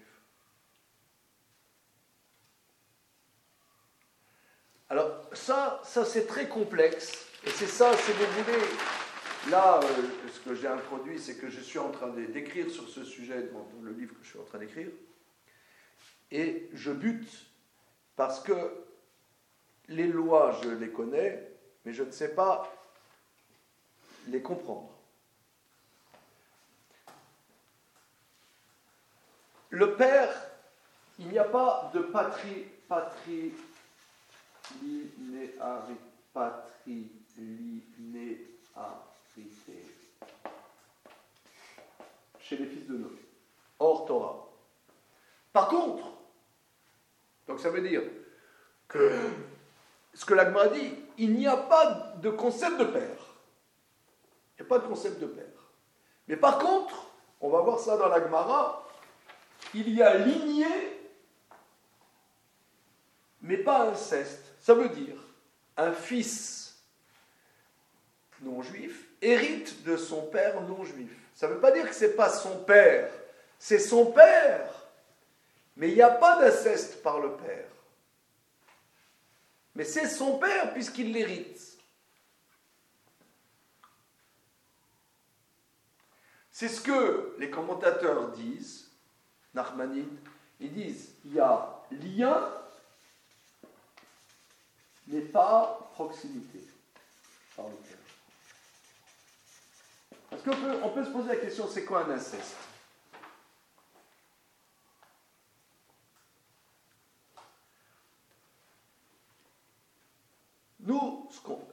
Alors ça c'est très complexe, et c'est ça, si vous voulez, là, ce que j'ai introduit, c'est que je suis en train d'écrire sur ce sujet dans le livre que je suis en train d'écrire, et je bute parce que les lois, je les connais, mais je ne sais pas les comprendre. Le père, il n'y a pas de patrilinéarité chez les fils de Noé, hors Torah. Par contre, donc ça veut dire que ce que l'Agma dit, il n'y a pas de concept de père. Il n'y a pas de concept de père. Mais par contre, on va voir ça dans la Gemara, il y a lignée, mais pas inceste. Ça veut dire, un fils non-juif hérite de son père non-juif. Ça ne veut pas dire que ce n'est pas son père, c'est son père. Mais il n'y a pas d'inceste par le père. Mais c'est son père puisqu'il l'hérite. C'est ce que les commentateurs disent, Nachmanides, ils disent, il y a lien, mais pas proximité par le père. Parce qu'on peut se poser la question, c'est quoi un inceste? Nous,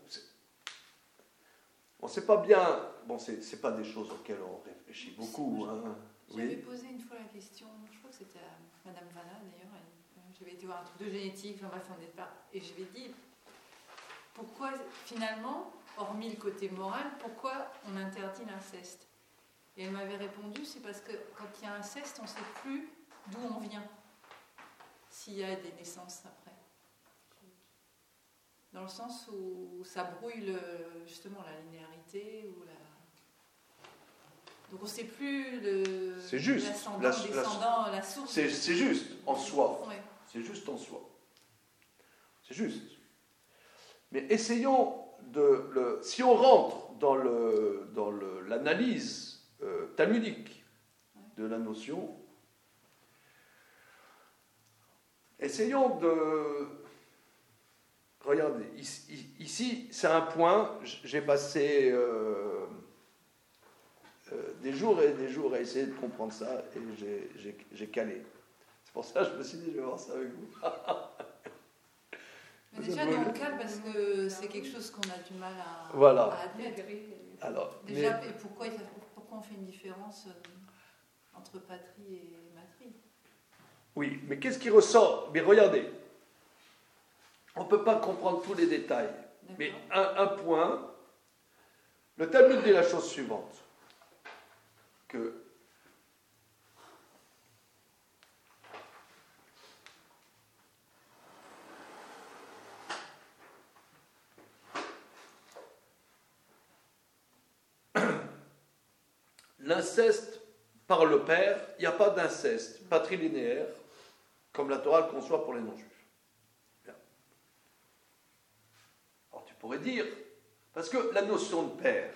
on ne sait pas bien, bon, c'est pas des choses auxquelles on réfléchit beaucoup. Hein. J'avais posé une fois la question, je crois que c'était à Madame Vanna d'ailleurs, j'avais été voir un truc de génétique, enfin bref, on n'est pas, et je lui ai dit, pourquoi finalement, hormis le côté moral, pourquoi on interdit l'inceste? Et elle m'avait répondu, c'est parce que quand il y a inceste, on ne sait plus d'où on vient. s'il y a des naissances après. Dans le sens où ça brouille justement la linéarité ou la... Donc on ne sait plus C'est juste. l'ascendant, descendant, la source. C'est juste en soi. Ouais. C'est juste en soi. C'est juste. Mais essayons si on rentre dans l'analyse talmudique de la notion, essayons de... Regardez, ici, c'est un point, j'ai passé des jours et des jours à essayer de comprendre ça, et j'ai calé. C'est pour ça que je me suis dit, je vais voir ça avec vous. Mais déjà, nous on cale parce que c'est quelque chose qu'on a du mal à admettre. Alors, déjà, et pourquoi on fait une différence entre patrie et matrie? Oui, mais qu'est-ce qui ressort? Mais regardez, on ne peut pas comprendre tous les détails. D'accord. Mais un point, le Talmud dit la chose suivante, que l'inceste par le père, il n'y a pas d'inceste patrilinéaire comme la Torah le conçoit pour les non-juifs. Bien. Alors tu pourrais dire, parce que la notion de père,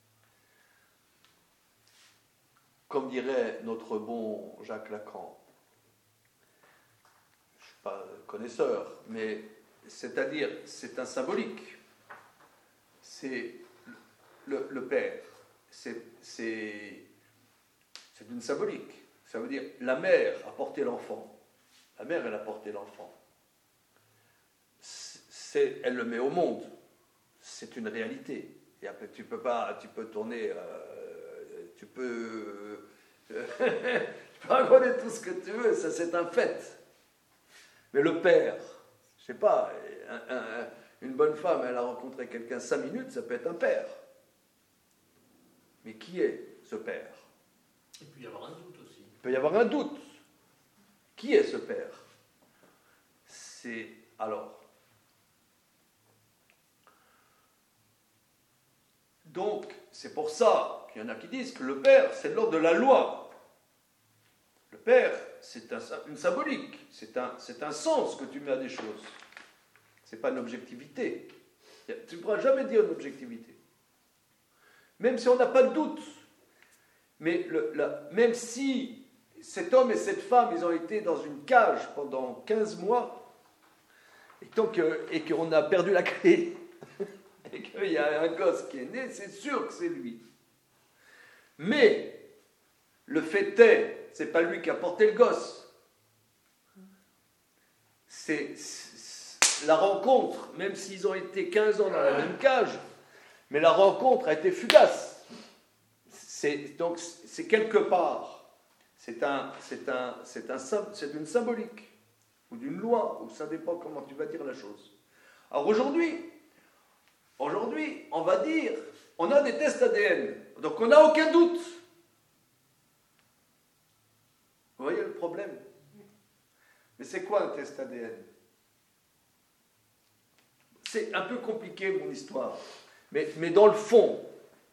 comme dirait notre bon Jacques Lacan, je ne suis pas connaisseur, mais c'est-à-dire c'est un symbolique. C'est le père, c'est d'une symbolique. Ça veut dire la mère a porté l'enfant. La mère, elle a porté l'enfant. Elle le met au monde. C'est une réalité. Et après, tu peux tourner, tu peux raconter tout ce que tu veux, ça c'est un fait. Mais le père, je sais pas, une bonne femme, elle a rencontré quelqu'un 5 minutes, ça peut être un père. Mais qui est ce père? Il peut y avoir un doute aussi. Il peut y avoir un doute. Qui est ce père? C'est alors. Donc, c'est pour ça qu'il y en a qui disent que le père, c'est de l'ordre de la loi. Le père, c'est une symbolique, c'est un sens que tu mets à des choses. C'est pas une objectivité. Tu ne pourras jamais dire une objectivité. Même si on n'a pas de doute. Mais même si cet homme et cette femme, ils ont été dans une cage pendant 15 mois, et qu'on a perdu la clé, et qu'il y a un gosse qui est né, c'est sûr que c'est lui. Mais le fait est, c'est pas lui qui a porté le gosse. C'est la rencontre, même s'ils ont été 15 ans dans la même cage, mais la rencontre a été fugace. Donc c'est quelque part, c'est une symbolique, ou d'une loi, ou ça dépend comment tu vas dire la chose. Alors aujourd'hui, on va dire, on a des tests ADN, donc on n'a aucun doute. Vous voyez le problème? Mais c'est quoi un test ADN? C'est un peu compliqué mon histoire, mais dans le fond,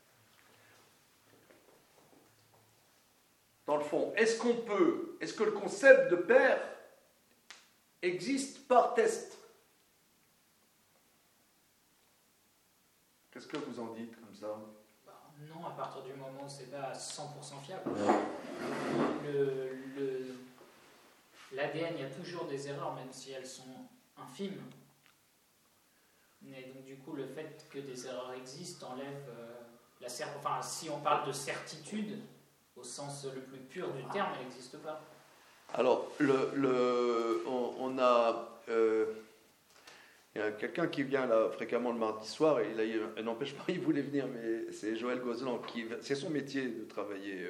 est-ce que le concept de père existe par test? Qu'est-ce que vous en dites comme ça? Non, à partir du moment où c'est pas 100% fiable. L'ADN, il y a toujours des erreurs, même si elles sont infimes. Mais donc du coup, le fait que des erreurs existent enlève enfin, si on parle de certitude, au sens le plus pur du terme, elle n'existe pas. Alors, il y a quelqu'un qui vient là fréquemment le mardi soir, et il a eu un empêchement, il voulait venir, mais c'est Joël Gozlan, c'est son métier de travailler.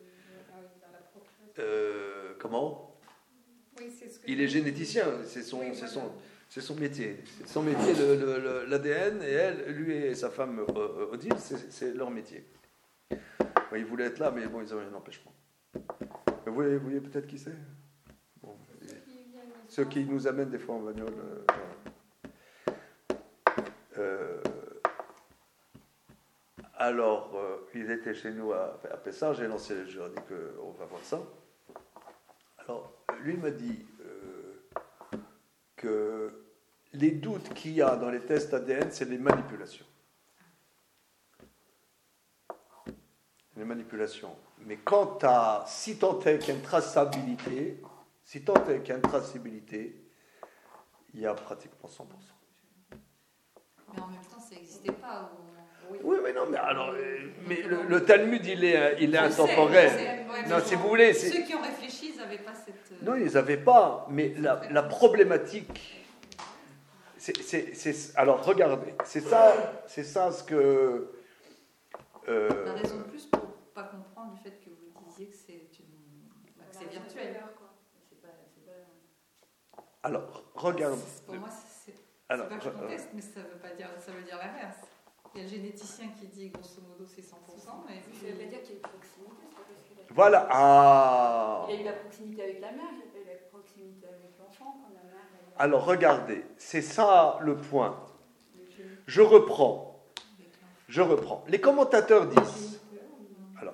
Comment? Oui, c'est ce que il est généticien, c'est son métier. C'est son métier, l'ADN, et lui et sa femme Odile, c'est leur métier. Bon, ils voulaient être là, mais bon, ils avaient un empêchement. Vous voyez peut-être qui c'est? Bon, ceux qui viennent Ceux qui nous amènent des fois en bagnole. Alors, ils étaient chez nous à Pessah, je leur ai dit qu'on va voir ça. Alors, lui m'a dit que les doutes qu'il y a dans les tests ADN, c'est les manipulations. Les manipulations. Mais quant à si tant est qu'il y a une traçabilité, il y a pratiquement 100%. Mais en même temps, ça n'existait pas. Oui, mais non, mais alors, mais le Talmud, il est intemporel. Non, si vous voulez, ceux qui ont réfléchi, ils n'avaient pas cette. Non, ils n'avaient pas. Mais la problématique, alors regardez, c'est ça ce que. La raison de plus pour ne pas comprendre le fait que vous disiez que c'est virtuel. Alors, regarde. Pour moi, c'est pas que je conteste, mais ça veut dire l'inverse. Il y a le généticien qui dit grosso modo c'est 100%. Et puis... Ça veut dire qu'il y a une proximité. Voilà. Ah. Il y a eu la proximité avec la mère, il y a eu la proximité avec l'enfant. Quand la mère, alors regardez, c'est ça le point. Je reprends. Les commentateurs disent. Alors.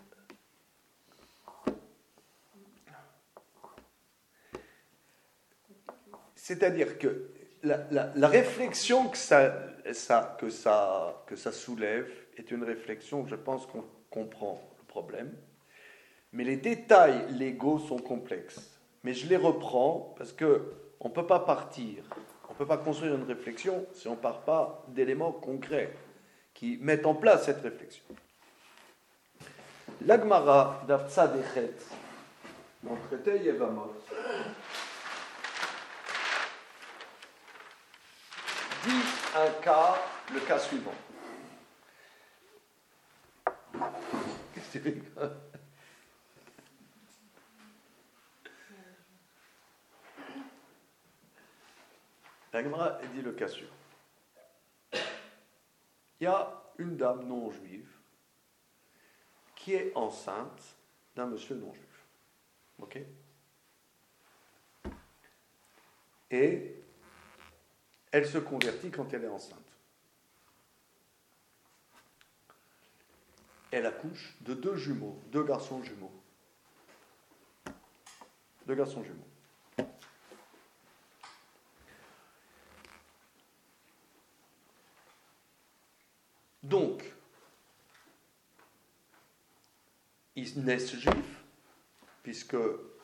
C'est-à-dire que la réflexion que ça soulève est une réflexion que je pense qu'on comprend le problème, mais les détails légaux sont complexes. Mais je les reprends parce qu'on ne peut pas partir, on ne peut pas construire une réflexion si on ne part pas d'éléments concrets qui mettent en place cette réflexion. L'Agmara d'Avtsadechet, dans le traité Yevamot, dit le cas suivant. Qu'est-ce que tu fais ? La Gemara dit le cas suivant. Il y a une dame non juive qui est enceinte d'un monsieur non juif. Ok ? Et elle se convertit quand elle est enceinte. Elle accouche de deux garçons jumeaux. Donc, ils naissent juifs, puisque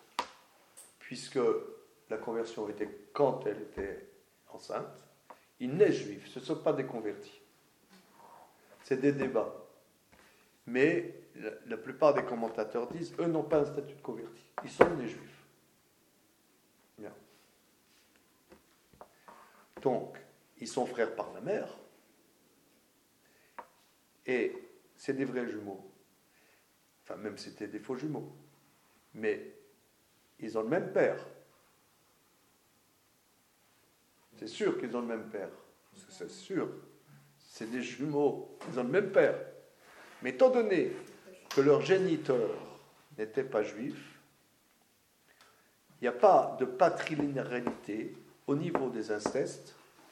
la conversion était quand elle était enceinte. Ils naissent juifs, ce ne sont pas des convertis. C'est des débats. Mais la plupart des commentateurs disent, eux n'ont pas un statut de converti. Ils sont nés juifs. Bien. Donc, ils sont frères par la mère. Et c'est des vrais jumeaux. Enfin, même c'était des faux jumeaux. Mais ils ont le même père. C'est sûr qu'ils ont le même père. C'est sûr. C'est des jumeaux. Ils ont le même père. Mais étant donné que leur géniteur n'était pas juif, il n'y a pas de patrilinéalité au niveau des incestes,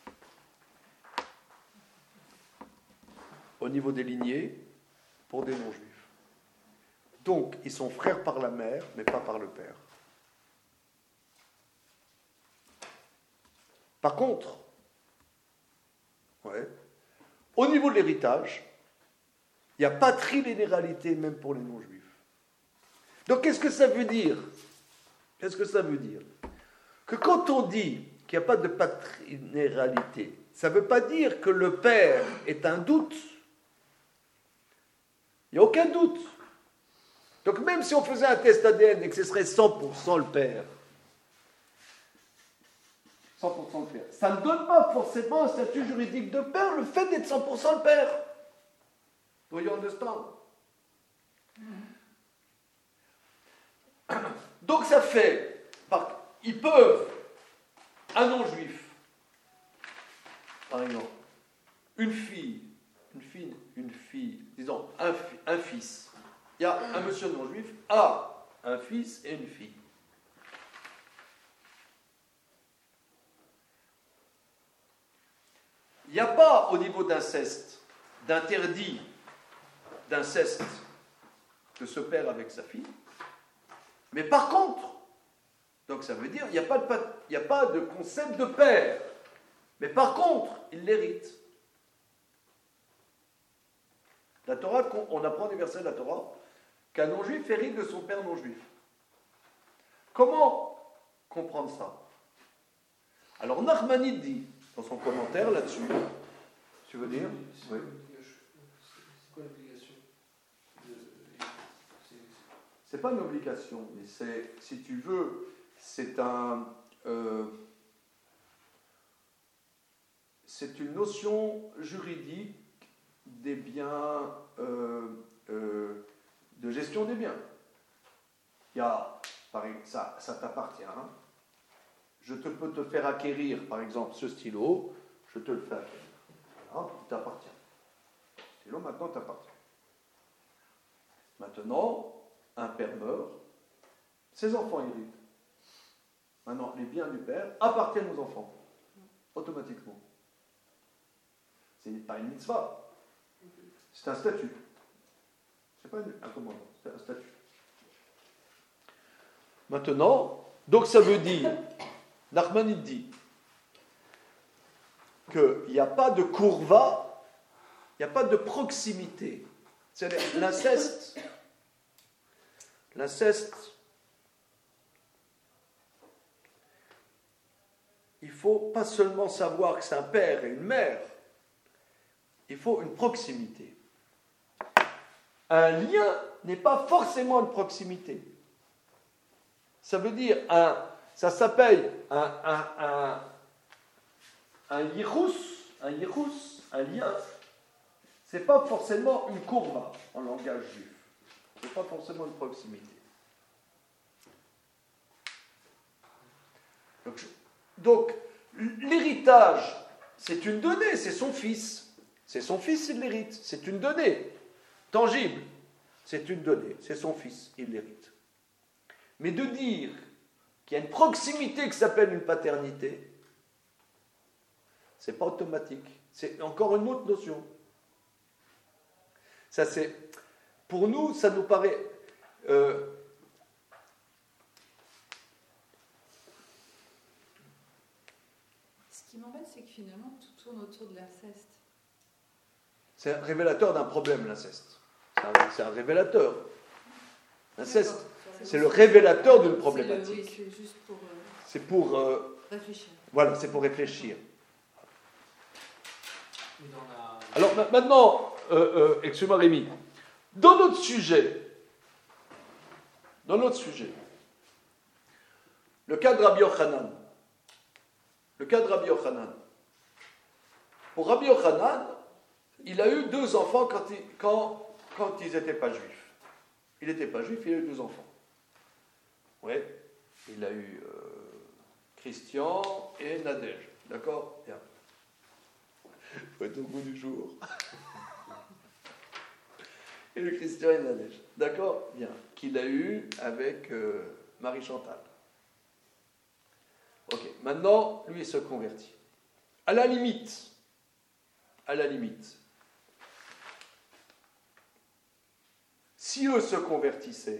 au niveau des lignées, pour des non-juifs. Donc, ils sont frères par la mère, mais pas par le père. Par contre, au niveau de l'héritage, il n'y a pas de patrilinéalité même pour les non-juifs. Donc, qu'est-ce que ça veut dire ? Que quand on dit qu'il n'y a pas de patrilinéalité, ça ne veut pas dire que le père est un doute. Il n'y a aucun doute. Donc, même si on faisait un test ADN et que ce serait 100% le père, 100% le père, ça ne donne pas forcément un statut juridique de père, le fait d'être 100% le père. Do you understand? Donc ça fait, ils peuvent, un non-juif, par exemple, une fille, disons un fils. Il y a un monsieur non-juif a un fils et une fille. n'y a pas au niveau d'inceste, d'interdit d'inceste de ce père avec sa fille, mais par contre, donc ça veut dire il n'y a pas de concept de père, mais par contre, il l'hérite. La Torah, on apprend des versets de la Torah qu'un non-juif hérite de son père non-juif. Comment comprendre ça? Alors Nachmanide dit, dans son commentaire là-dessus, tu veux dire? Oui. C'est quoi l'obligation? C'est pas une obligation, mais c'est, si tu veux, c'est un... c'est une notion juridique des biens, de gestion des biens. Il y a, ça t'appartient. Hein. Je peux te faire acquérir, par exemple, ce stylo, je te le fais acquérir. Voilà, il t'appartient. Le stylo, maintenant, t'appartient. Maintenant, un père meurt, ses enfants héritent. Maintenant, les biens du père appartiennent aux enfants, automatiquement. C'est pas une mitzvah. C'est un statut. C'est pas un commandement, c'est un statut. Maintenant, donc ça veut dire, Nachmanide dit, qu'il n'y a pas de courva, il n'y a pas de proximité. C'est-à-dire l'inceste, il ne faut pas seulement savoir que c'est un père et une mère, il faut une proximité. Un lien n'est pas forcément une proximité. Ça veut dire, ça s'appelle un yirous, un lien, c'est pas forcément une courba en langage juif. C'est pas forcément une proximité. Donc l'héritage, c'est une donnée, c'est son fils. C'est son fils, il l'hérite. C'est une donnée tangible. C'est une donnée, c'est son fils, il l'hérite. Mais de dire qu'il y a une proximité qui s'appelle une paternité, c'est pas automatique. C'est encore une autre notion. Ça, c'est, pour nous, ça nous paraît... Ce qui m'embête, c'est que finalement, tout tourne autour de l'inceste. C'est un révélateur d'un problème, l'inceste. C'est un révélateur. L'inceste, c'est le révélateur d'une problématique. C'est juste pour... C'est pour... réfléchir. Voilà, c'est pour réfléchir. La... Alors maintenant, excuse-moi Rémi, dans notre sujet, le cas de Rabbi Yochanan, pour Rabbi Yochanan, il a eu 2 enfants quand ils n'étaient pas juifs. Il n'était pas juif, il a eu 2 enfants. Oui, il a eu Christian et Nadège. D'accord? Bien. Faut être au bout du jour. Et le Christian et Nadège. D'accord? Bien. Qu'il a eu avec Marie Chantal. Ok. Maintenant, lui, il se convertit. À la limite, si eux se convertissaient,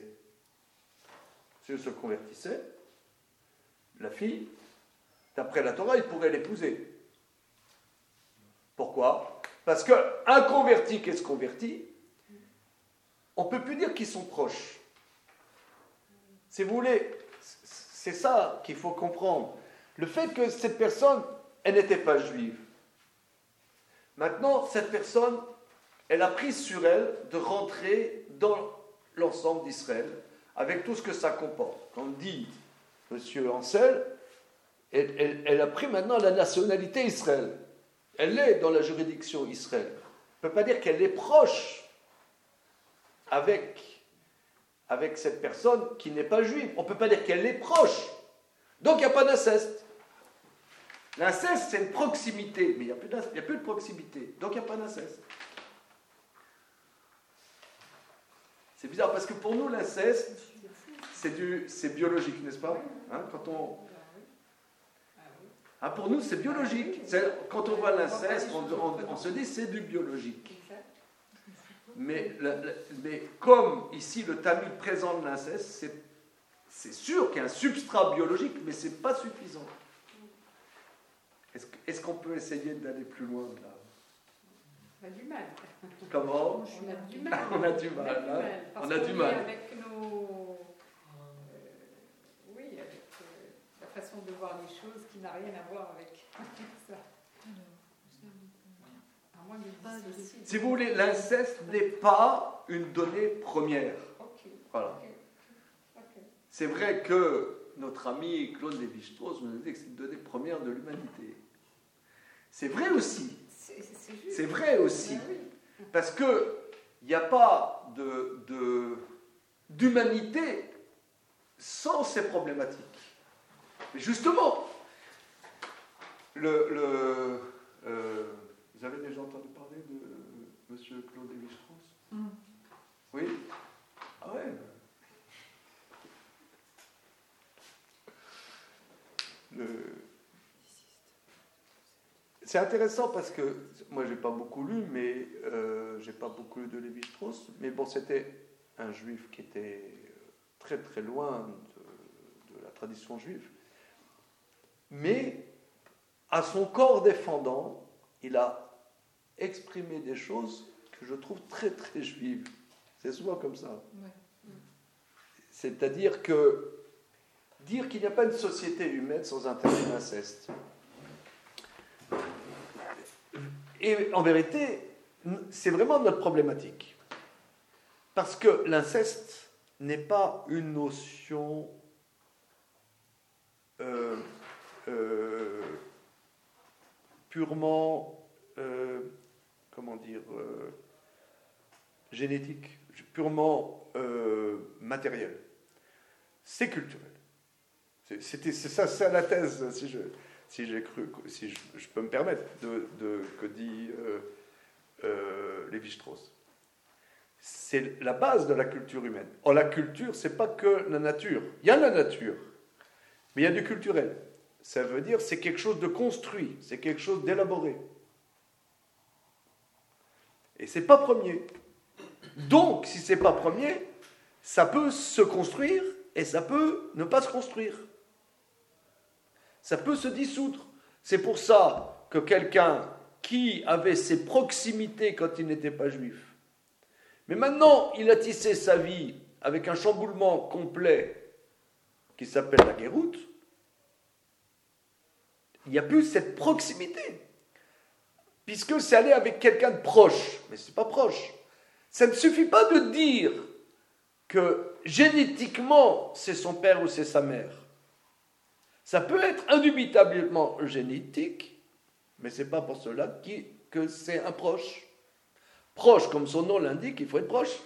la fille, d'après la Torah, il pourrait l'épouser. Pourquoi? Parce qu'un converti qui se convertit, on ne peut plus dire qu'ils sont proches. Si vous voulez, c'est ça qu'il faut comprendre. Le fait que cette personne, elle n'était pas juive. Maintenant, cette personne, elle a pris sur elle de rentrer dans l'ensemble d'Israël, avec tout ce que ça comporte. Comme dit M. Ansel, elle a pris maintenant la nationalité Israël. Elle est dans la juridiction Israël. On ne peut pas dire qu'elle est proche avec cette personne qui n'est pas juive. On ne peut pas dire qu'elle est proche. Donc il n'y a pas d'inceste. L'inceste, c'est une proximité, mais il n'y a plus de proximité. Donc il n'y a pas d'inceste. C'est bizarre, parce que pour nous, l'inceste, c'est biologique, n'est-ce pas? Hein, Hein, pour nous, c'est biologique. Quand on voit l'inceste, on se dit c'est du biologique. Mais comme ici le Tamil présente l'inceste, c'est sûr qu'il y a un substrat biologique, mais ce n'est pas suffisant. Est-ce qu'on peut essayer d'aller plus loin là? On a du mal. Comment? On a du mal. On a du mal. Parce On a du qu'on mal. est avec nos... oui, avec la façon de voir les choses qui n'a rien à voir avec ça. À moins de dissocier. Si vous voulez, l'inceste n'est pas une donnée première. Ok. Voilà. Ok. C'est vrai que notre ami Claude Lévi-Strauss nous dit que c'est une donnée première de l'humanité. C'est vrai aussi. C'est juste. C'est vrai aussi. Ben oui. Parce qu'il n'y a pas d'humanité sans ces problématiques. Mais justement, vous avez déjà entendu parler de M. Claude Lévi-Strauss? Oui? Ah ouais. C'est intéressant parce que moi j'ai pas beaucoup lu, mais j'ai pas beaucoup lu de Lévi-Strauss, mais bon, c'était un juif qui était très très loin de la tradition juive, mais à son corps défendant, il a exprimé des choses que je trouve très très juives. C'est souvent comme ça. Ouais. C'est-à-dire que dire qu'il n'y a pas une société humaine sans interdit d'inceste. Et en vérité, c'est vraiment notre problématique. Parce que l'inceste n'est pas une notion purement, génétique, purement matérielle. C'est culturel. C'est ça la thèse, si je peux me permettre, que dit Lévi-Strauss. C'est la base de la culture humaine. Or, la culture, c'est pas que la nature. Il y a la nature, mais il y a du culturel. Ça veut dire c'est quelque chose de construit, c'est quelque chose d'élaboré. Et c'est pas premier. Donc, si c'est pas premier, ça peut se construire et ça peut ne pas se construire. Ça peut se dissoudre. C'est pour ça que quelqu'un qui avait ses proximités quand il n'était pas juif, mais maintenant il a tissé sa vie avec un chamboulement complet qui s'appelle la guéroute, il n'y a plus cette proximité. Puisque c'est aller avec quelqu'un de proche, mais ce n'est pas proche. Ça ne suffit pas de dire que génétiquement c'est son père ou c'est sa mère. Ça peut être indubitablement génétique, mais ce n'est pas pour cela que c'est un proche. Proche, comme son nom l'indique, il faut être proche.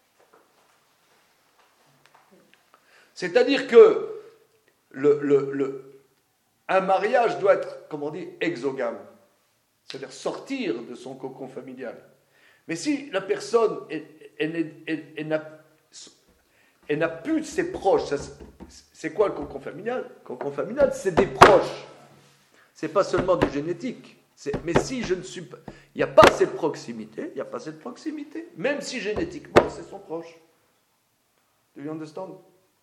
C'est-à-dire que un mariage doit être, comme on dit, exogame. C'est-à-dire sortir de son cocon familial. Mais si la personne elle n'a plus de ses proches, c'est quoi le cocon familial? Le cocon familial, c'est des proches. C'est pas seulement du génétique. Mais si je ne suis pas... Il n'y a pas cette proximité, même si génétiquement, c'est son proche. Do you understand?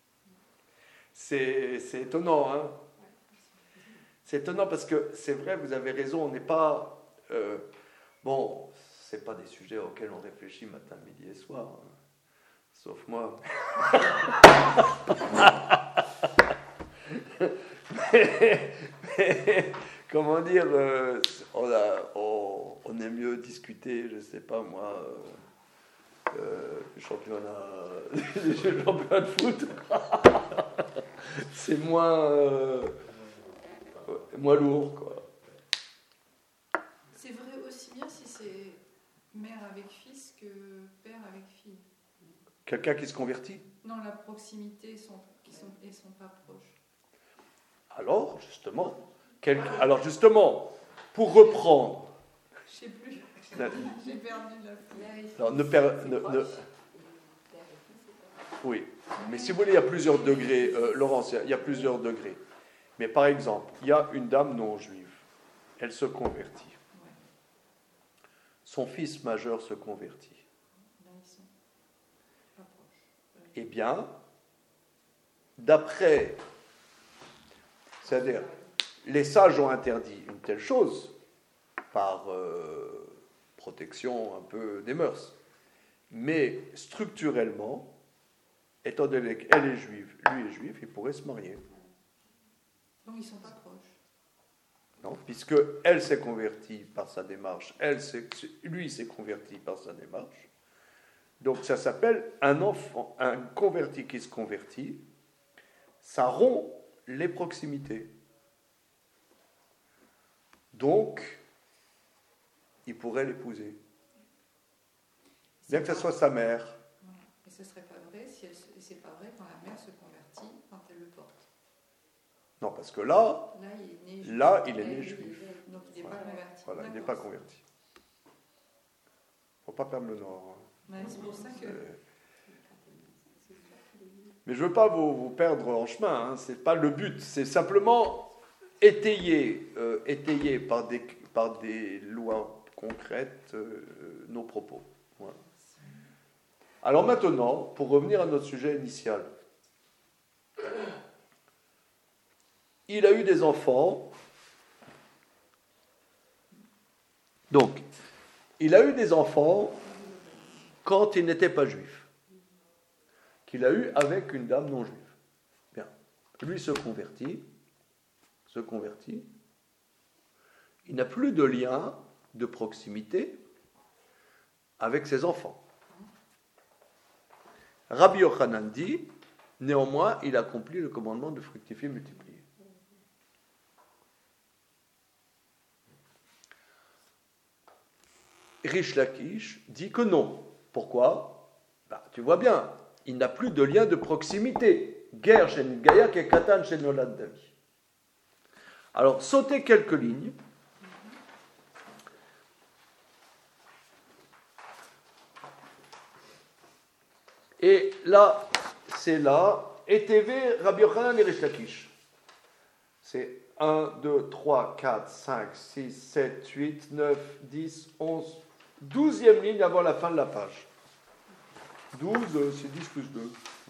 C'est étonnant, hein? C'est étonnant parce que c'est vrai, vous avez raison, on n'est pas... bon, ce n'est pas des sujets auxquels on réfléchit matin, midi et soir. Hein. Sauf moi. mais, comment dire, on aime mieux discuter, je ne sais pas moi, championnat de foot. C'est moins lourd, quoi. C'est vrai aussi bien si c'est mère avec fils que père avec fille. Quelqu'un qui se convertit? Non, la proximité sont pas proches. Alors, justement, pour reprendre... Je sais plus. La- J'ai perdu la fille. Alors, oui, mais si vous voulez, il y a plusieurs degrés. Laurence, il y a plusieurs degrés. Mais par exemple, il y a une dame non juive, elle se convertit. Ouais. Son fils majeur se convertit. Là, ils sont pas proches. Eh bien, d'après, c'est-à-dire, les sages ont interdit une telle chose par protection un peu des mœurs. Mais structurellement, étant donné qu'elle est juive, lui est juif, ils pourraient se marier. Donc, ils ne sont pas proches. Non, puisque elle s'est convertie par sa démarche, lui s'est converti par sa démarche. Donc ça s'appelle un enfant, un converti qui se convertit, ça rompt les proximités. Donc, il pourrait l'épouser. Bien que ce soit sa mère. Ouais. Et ce ne serait pas vrai si c'est pas vrai quand la mère se convertit, quand elle le porte. Non, parce que là, Là, il est né juif. Donc, il n'est pas converti. voilà, il n'est pas converti. Il ne faut pas perdre le nord. Ouais, c'est pour ça que... Mais je ne veux pas vous perdre en chemin, hein. Ce n'est pas le but, c'est simplement étayer par des lois concrètes nos propos. Voilà. Alors maintenant, pour revenir à notre sujet initial, il a eu des enfants. Donc, il a eu des enfants quand il n'était pas juif, qu'il a eu avec une dame non juive. Bien. Lui se convertit. Il n'a plus de lien de proximité avec ses enfants. Rabbi Yochanan dit, néanmoins, il accomplit le commandement de fructifier, multiplier. Rish Lakish dit que non. Pourquoi ? Tu vois bien, il n'a plus de lien de proximité. Ger shen Gaya ke katan shen nolad Davi. Alors, sautez quelques lignes. Et là, c'est là, ETV, Rabbi Yochanan et Rish Lakish. C'est 1, 2, 3, 4, 5, 6, 7, 8, 9, 10, 11, 12e ligne avant la fin de la page. 12, c'est 10 plus 2.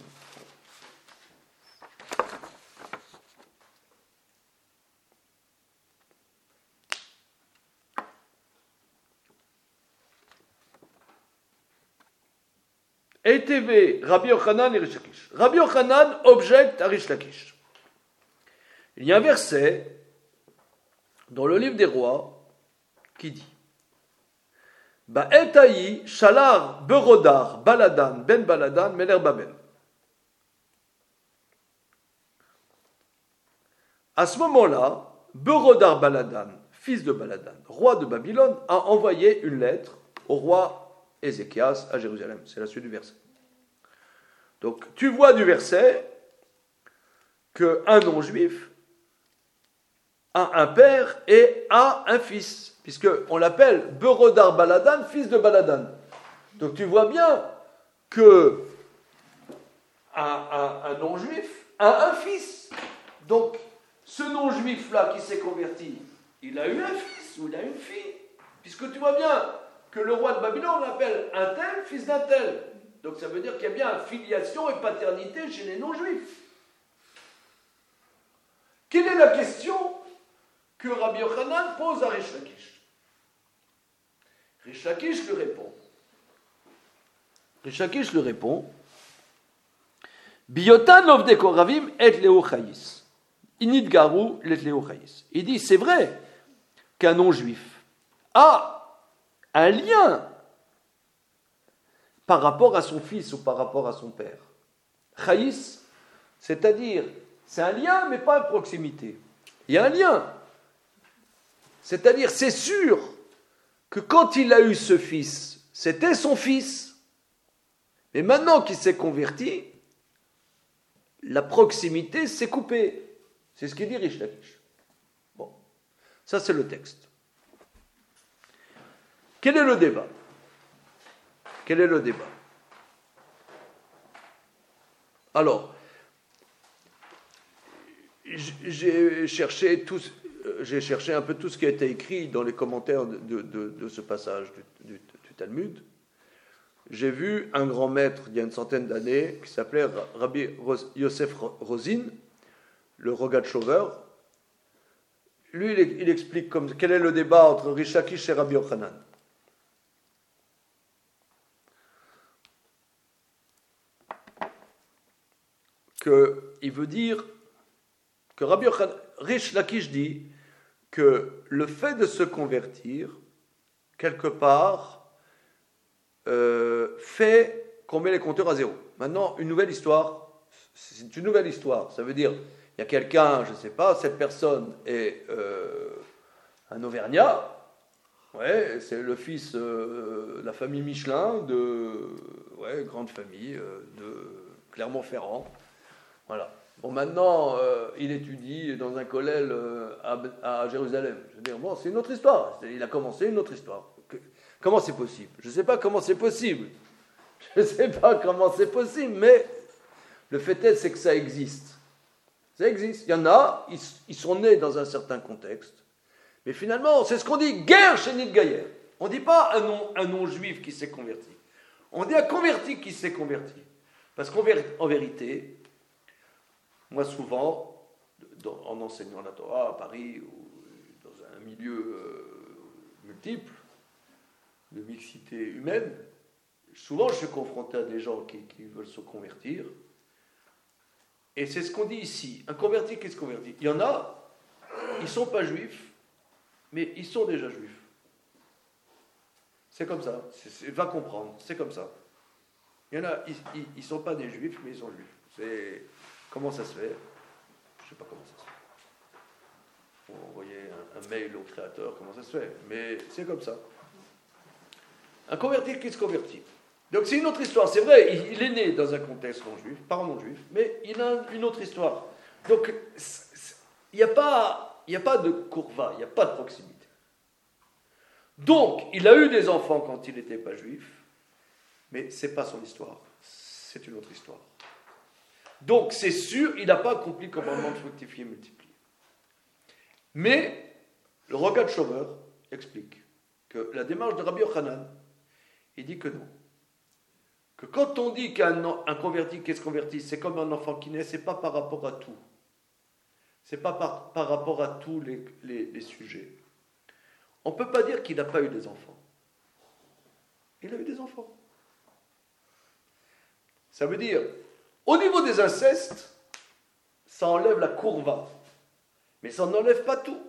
ETV, Rabbi Yochanan et Rish Lakish. Rabbi Yochanan objecte à Rish Lakish. Il y a un verset dans le livre des rois qui dit Ba'etayi shalar berodar baladan ben baladan meler babel. À ce moment-là, Berodar Baladan, fils de Baladan, roi de Babylone, a envoyé une lettre au roi Ézéchias à Jérusalem. C'est la suite du verset. Donc, tu vois du verset qu'un non-juif a un père et a un fils, puisqu'on l'appelle Berodar Baladan, fils de Baladan. Donc, tu vois bien que un non-juif a un fils. Donc, ce non-juif-là qui s'est converti, il a eu un fils ou il a une fille. Puisque tu vois bien que le roi de Babylone l'appelle un tel, fils d'un tel. Donc ça veut dire qu'il y a bien filiation et paternité chez les non-juifs. Quelle est la question que Rabbi Yochanan pose à Rish Lakish? Rish Lakish lui répond. Rish Lakish lui répond Biyotan lovde koravim et leo chayis. Inidgaru letleo chayis. Il dit, c'est vrai qu'un non-juif a un lien par rapport à son fils ou par rapport à son père. Chayis, c'est-à-dire, c'est un lien, mais pas une proximité. Il y a un lien. C'est-à-dire, c'est sûr que quand il a eu ce fils, c'était son fils. Mais maintenant qu'il s'est converti, la proximité s'est coupée. C'est ce qu'il dit Rish Lakish. Bon, ça c'est le texte. Quel est le débat? Quel est le débat? j'ai cherché un peu tout ce qui a été écrit dans les commentaires de ce passage du Talmud. J'ai vu un grand maître il y a une centaine d'années qui s'appelait Rabbi Yosef Rosin, le Rogatchover. Lui, il explique quel est le débat entre Rish Lakish et Rabbi Yochanan. Il veut dire que Rish Lakish dit que le fait de se convertir, quelque part, fait qu'on met les compteurs à zéro. Maintenant, une nouvelle histoire, c'est une nouvelle histoire. Ça veut dire, il y a quelqu'un, je ne sais pas, cette personne est un Auvergnat, ouais, c'est le fils de la famille Michelin, grande famille, de Clermont-Ferrand. Voilà. Bon, maintenant, il étudie dans un collège à Jérusalem. Je veux dire, bon, c'est une autre histoire. Il a commencé une autre histoire. Comment c'est possible? Je ne sais pas comment c'est possible. Je ne sais pas comment c'est possible, mais le fait est, c'est que ça existe. Ça existe. Il y en a, ils sont nés dans un certain contexte. Mais finalement, c'est ce qu'on dit, guerre chez Nidgayer. On ne dit pas un non-juif qui s'est converti. On dit un converti qui s'est converti. Parce qu'en vérité, moi souvent, en enseignant la Torah à Paris ou dans un milieu multiple, de mixité humaine, souvent je suis confronté à des gens qui veulent se convertir. Et c'est ce qu'on dit ici. Un converti qui se convertit. Il y en a, ils ne sont pas juifs, mais ils sont déjà juifs. C'est comme ça. Va comprendre. C'est comme ça. Il y en a, ils ne sont pas des juifs, mais ils sont juifs. Comment ça se fait? Je ne sais pas comment ça se fait. Il faut envoyer un mail au créateur, comment ça se fait. Mais c'est comme ça. Un converti qui se convertit. Donc c'est une autre histoire. C'est vrai, il est né dans un contexte non-juif, pas non-juif, mais il a une autre histoire. Donc il n'y a pas de courva, il n'y a pas de proximité. Donc il a eu des enfants quand il n'était pas juif, mais ce n'est pas son histoire. C'est une autre histoire. Donc c'est sûr, il n'a pas accompli le commandement de fructifier et multiplier. Mais le Rogatchover explique que la démarche de Rabbi Yochanan, il dit que non. Que quand on dit qu'un converti qui se convertit, c'est comme un enfant qui naît, ce n'est pas par rapport à tout. Ce n'est pas par rapport à tous les sujets. On ne peut pas dire qu'il n'a pas eu des enfants. Il a eu des enfants. Ça veut dire, au niveau des incestes, ça enlève la courva. Mais ça n'enlève pas tout.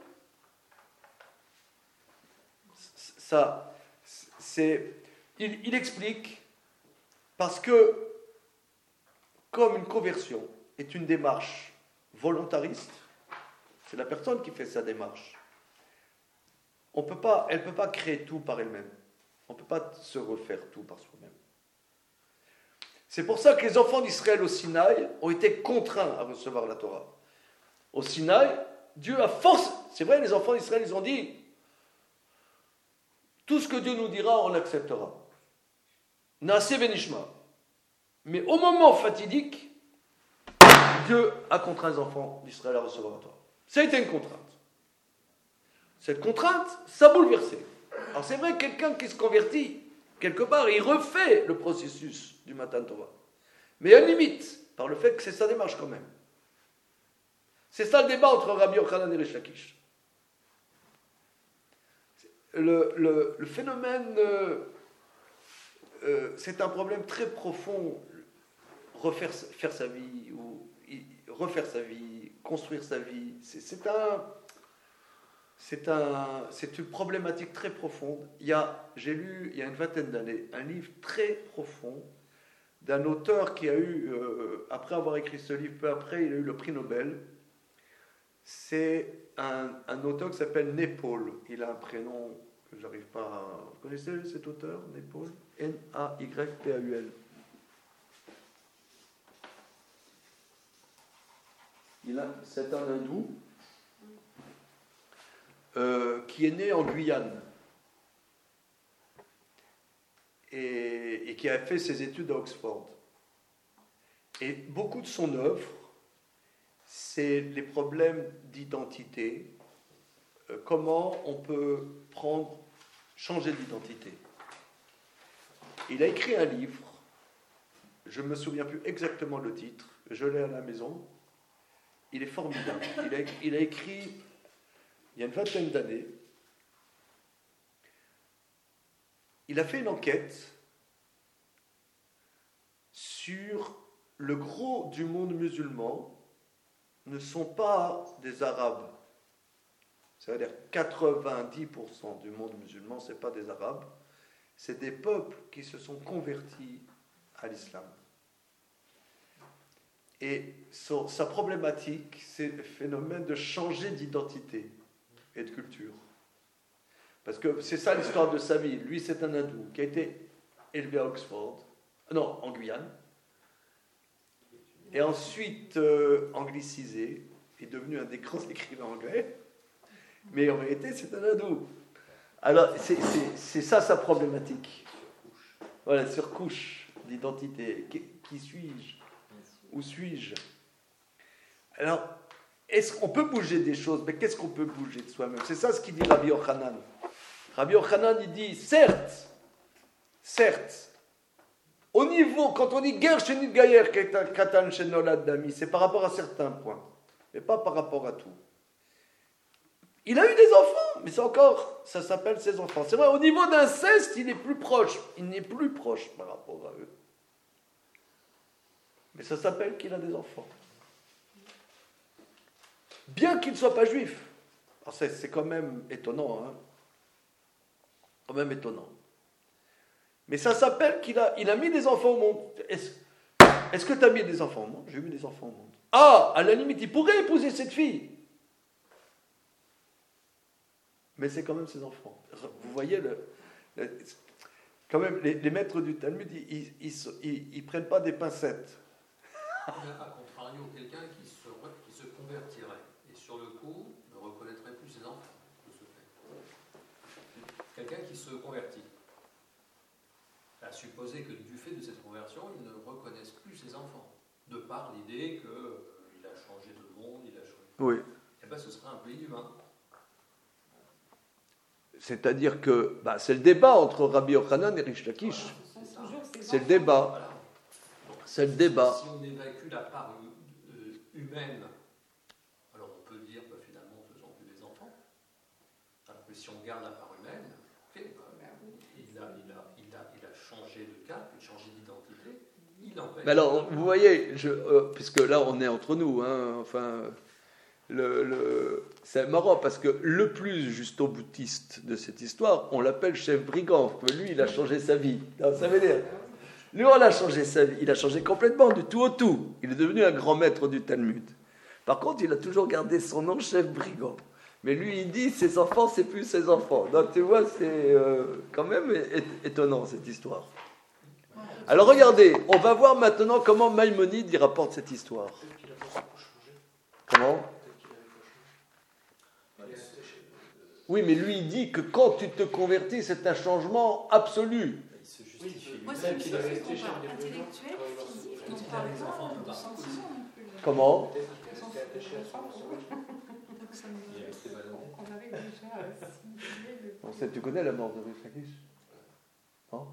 Il explique, parce que, comme une conversion est une démarche volontariste, c'est la personne qui fait sa démarche. Elle ne peut pas créer tout par elle-même. On ne peut pas se refaire tout par soi-même. C'est pour ça que les enfants d'Israël au Sinaï ont été contraints à recevoir la Torah. Au Sinaï, Dieu a force. C'est vrai, les enfants d'Israël, ils ont dit, tout ce que Dieu nous dira, on acceptera. Naaseh venishma. Mais au moment fatidique, Dieu a contraint les enfants d'Israël à recevoir la Torah. Ça a été une contrainte. Cette contrainte, ça a bouleversé. Alors c'est vrai, quelqu'un qui se convertit, quelque part, il refait le processus du Matan Torah. Mais il y a une limite, par le fait que c'est sa démarche quand même. C'est ça le débat entre Rabbi Yochanan et Rish Lakish. Le phénomène, c'est un problème très profond, faire sa vie, ou refaire sa vie, construire sa vie. C'est une problématique très profonde. J'ai lu, il y a une vingtaine d'années, un livre très profond d'un auteur qui a eu, après avoir écrit ce livre, peu après, il a eu le prix Nobel. C'est un auteur qui s'appelle Naipaul. Il a un prénom que j'arrive pas à... Vous connaissez cet auteur, Naipaul? N-A-Y-P-A-U-L. C'est un hindou qui est né en Guyane et qui a fait ses études à Oxford. Et beaucoup de son œuvre, c'est les problèmes d'identité. Comment on peut changer d'identité. Il a écrit un livre, je ne me souviens plus exactement le titre, je l'ai à la maison, il est formidable. Il a écrit, il y a une vingtaine d'années, il a fait une enquête sur le gros du monde musulman ne sont pas des Arabes. C'est-à-dire 90% du monde musulman, ce n'est pas des Arabes, c'est des peuples qui se sont convertis à l'islam. Et sa problématique, c'est le phénomène de changer d'identité et de culture. Parce que c'est ça l'histoire de sa vie. Lui, c'est un hindou qui a été élevé à Oxford, non, en Guyane, et ensuite anglicisé, est devenu un des grands écrivains anglais, mais en réalité, c'est un hindou. Alors, c'est ça sa problématique. Voilà, surcouche d'identité. Qui suis-je? Où suis-je? Alors, est-ce qu'on peut bouger des choses? Mais qu'est-ce qu'on peut bouger de soi-même? C'est ça ce qu'il dit Rabbi Yochanan. Rabbi Yochanan, il dit, certes, au niveau, quand on dit guerre chez Nidgayer, Katan chez Nolad Dami, c'est par rapport à certains points, mais pas par rapport à tout. Il a eu des enfants, mais c'est encore, ça s'appelle ses enfants. C'est vrai, au niveau d'inceste, il n'est plus proche par rapport à eux. Mais ça s'appelle qu'il a des enfants. Bien qu'il ne soit pas juif. Alors c'est quand même étonnant, hein. Quand même étonnant. Mais ça s'appelle qu'il a mis des enfants au monde. Est-ce que tu as mis des enfants au monde? J'ai mis des enfants au monde. Ah, à la limite, il pourrait épouser cette fille. Mais c'est quand même ses enfants. Vous voyez, quand même, les maîtres du Talmud, ils prennent pas des pincettes. A contrario, quelqu'un qui se convertirait et sur le coup ne reconnaîtrait plus ses enfants de ce fait. Quelqu'un qui se convertit, à supposer que du fait de cette conversion, il ne reconnaisse plus ses enfants, de par l'idée qu'il a changé de monde, il a changé. Oui. Eh bien, ce serait un peu inhumain. C'est-à-dire que c'est le débat entre Rabbi Yochanan et Rish Lakish. C'est le débat. Voilà. Donc, c'est le débat. Si on évacue la part humaine, alors on peut dire finalement faisons plus des enfants. Alors que si on garde la part humaine, il a changé de cap, il a changé d'identité. Il empêche. Mais alors, vous voyez, puisque là on est entre nous, hein, enfin. C'est marrant parce que le plus justo-boutiste de cette histoire, on l'appelle chef brigand. Lui, il a changé sa vie. Non, ça veut dire, lui, on a changé sa vie. Il a changé complètement du tout au tout. Il est devenu un grand maître du Talmud. Par contre, il a toujours gardé son nom chef brigand. Mais lui, il dit ses enfants, c'est plus ses enfants. Donc tu vois, c'est quand même étonnant cette histoire. Alors regardez, on va voir maintenant comment Maïmonide y rapporte cette histoire. Comment ? Oui, mais lui, il dit que quand tu te convertis, c'est un changement absolu. Il se justifie. Moi, c'est une chose qu'on parle intellectuelle, physique, on ne parle pas de sentiment non plus. Comment? On avait déjà assimilé Tu connais la mort de Rish Lakish? Non?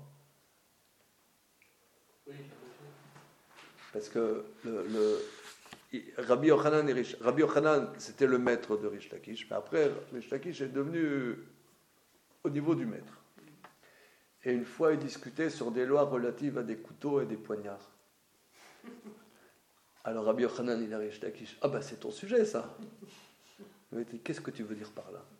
Oui, parce que Rabbi Yochanan, c'était le maître de Rish Lakish, mais après, Rish Lakish est devenu au niveau du maître. Et une fois, il discutait sur des lois relatives à des couteaux et des poignards. Alors Rabbi Yochanan, il a Rish Lakish. Ah ben c'est ton sujet, ça. Mais qu'est-ce que tu veux dire par là?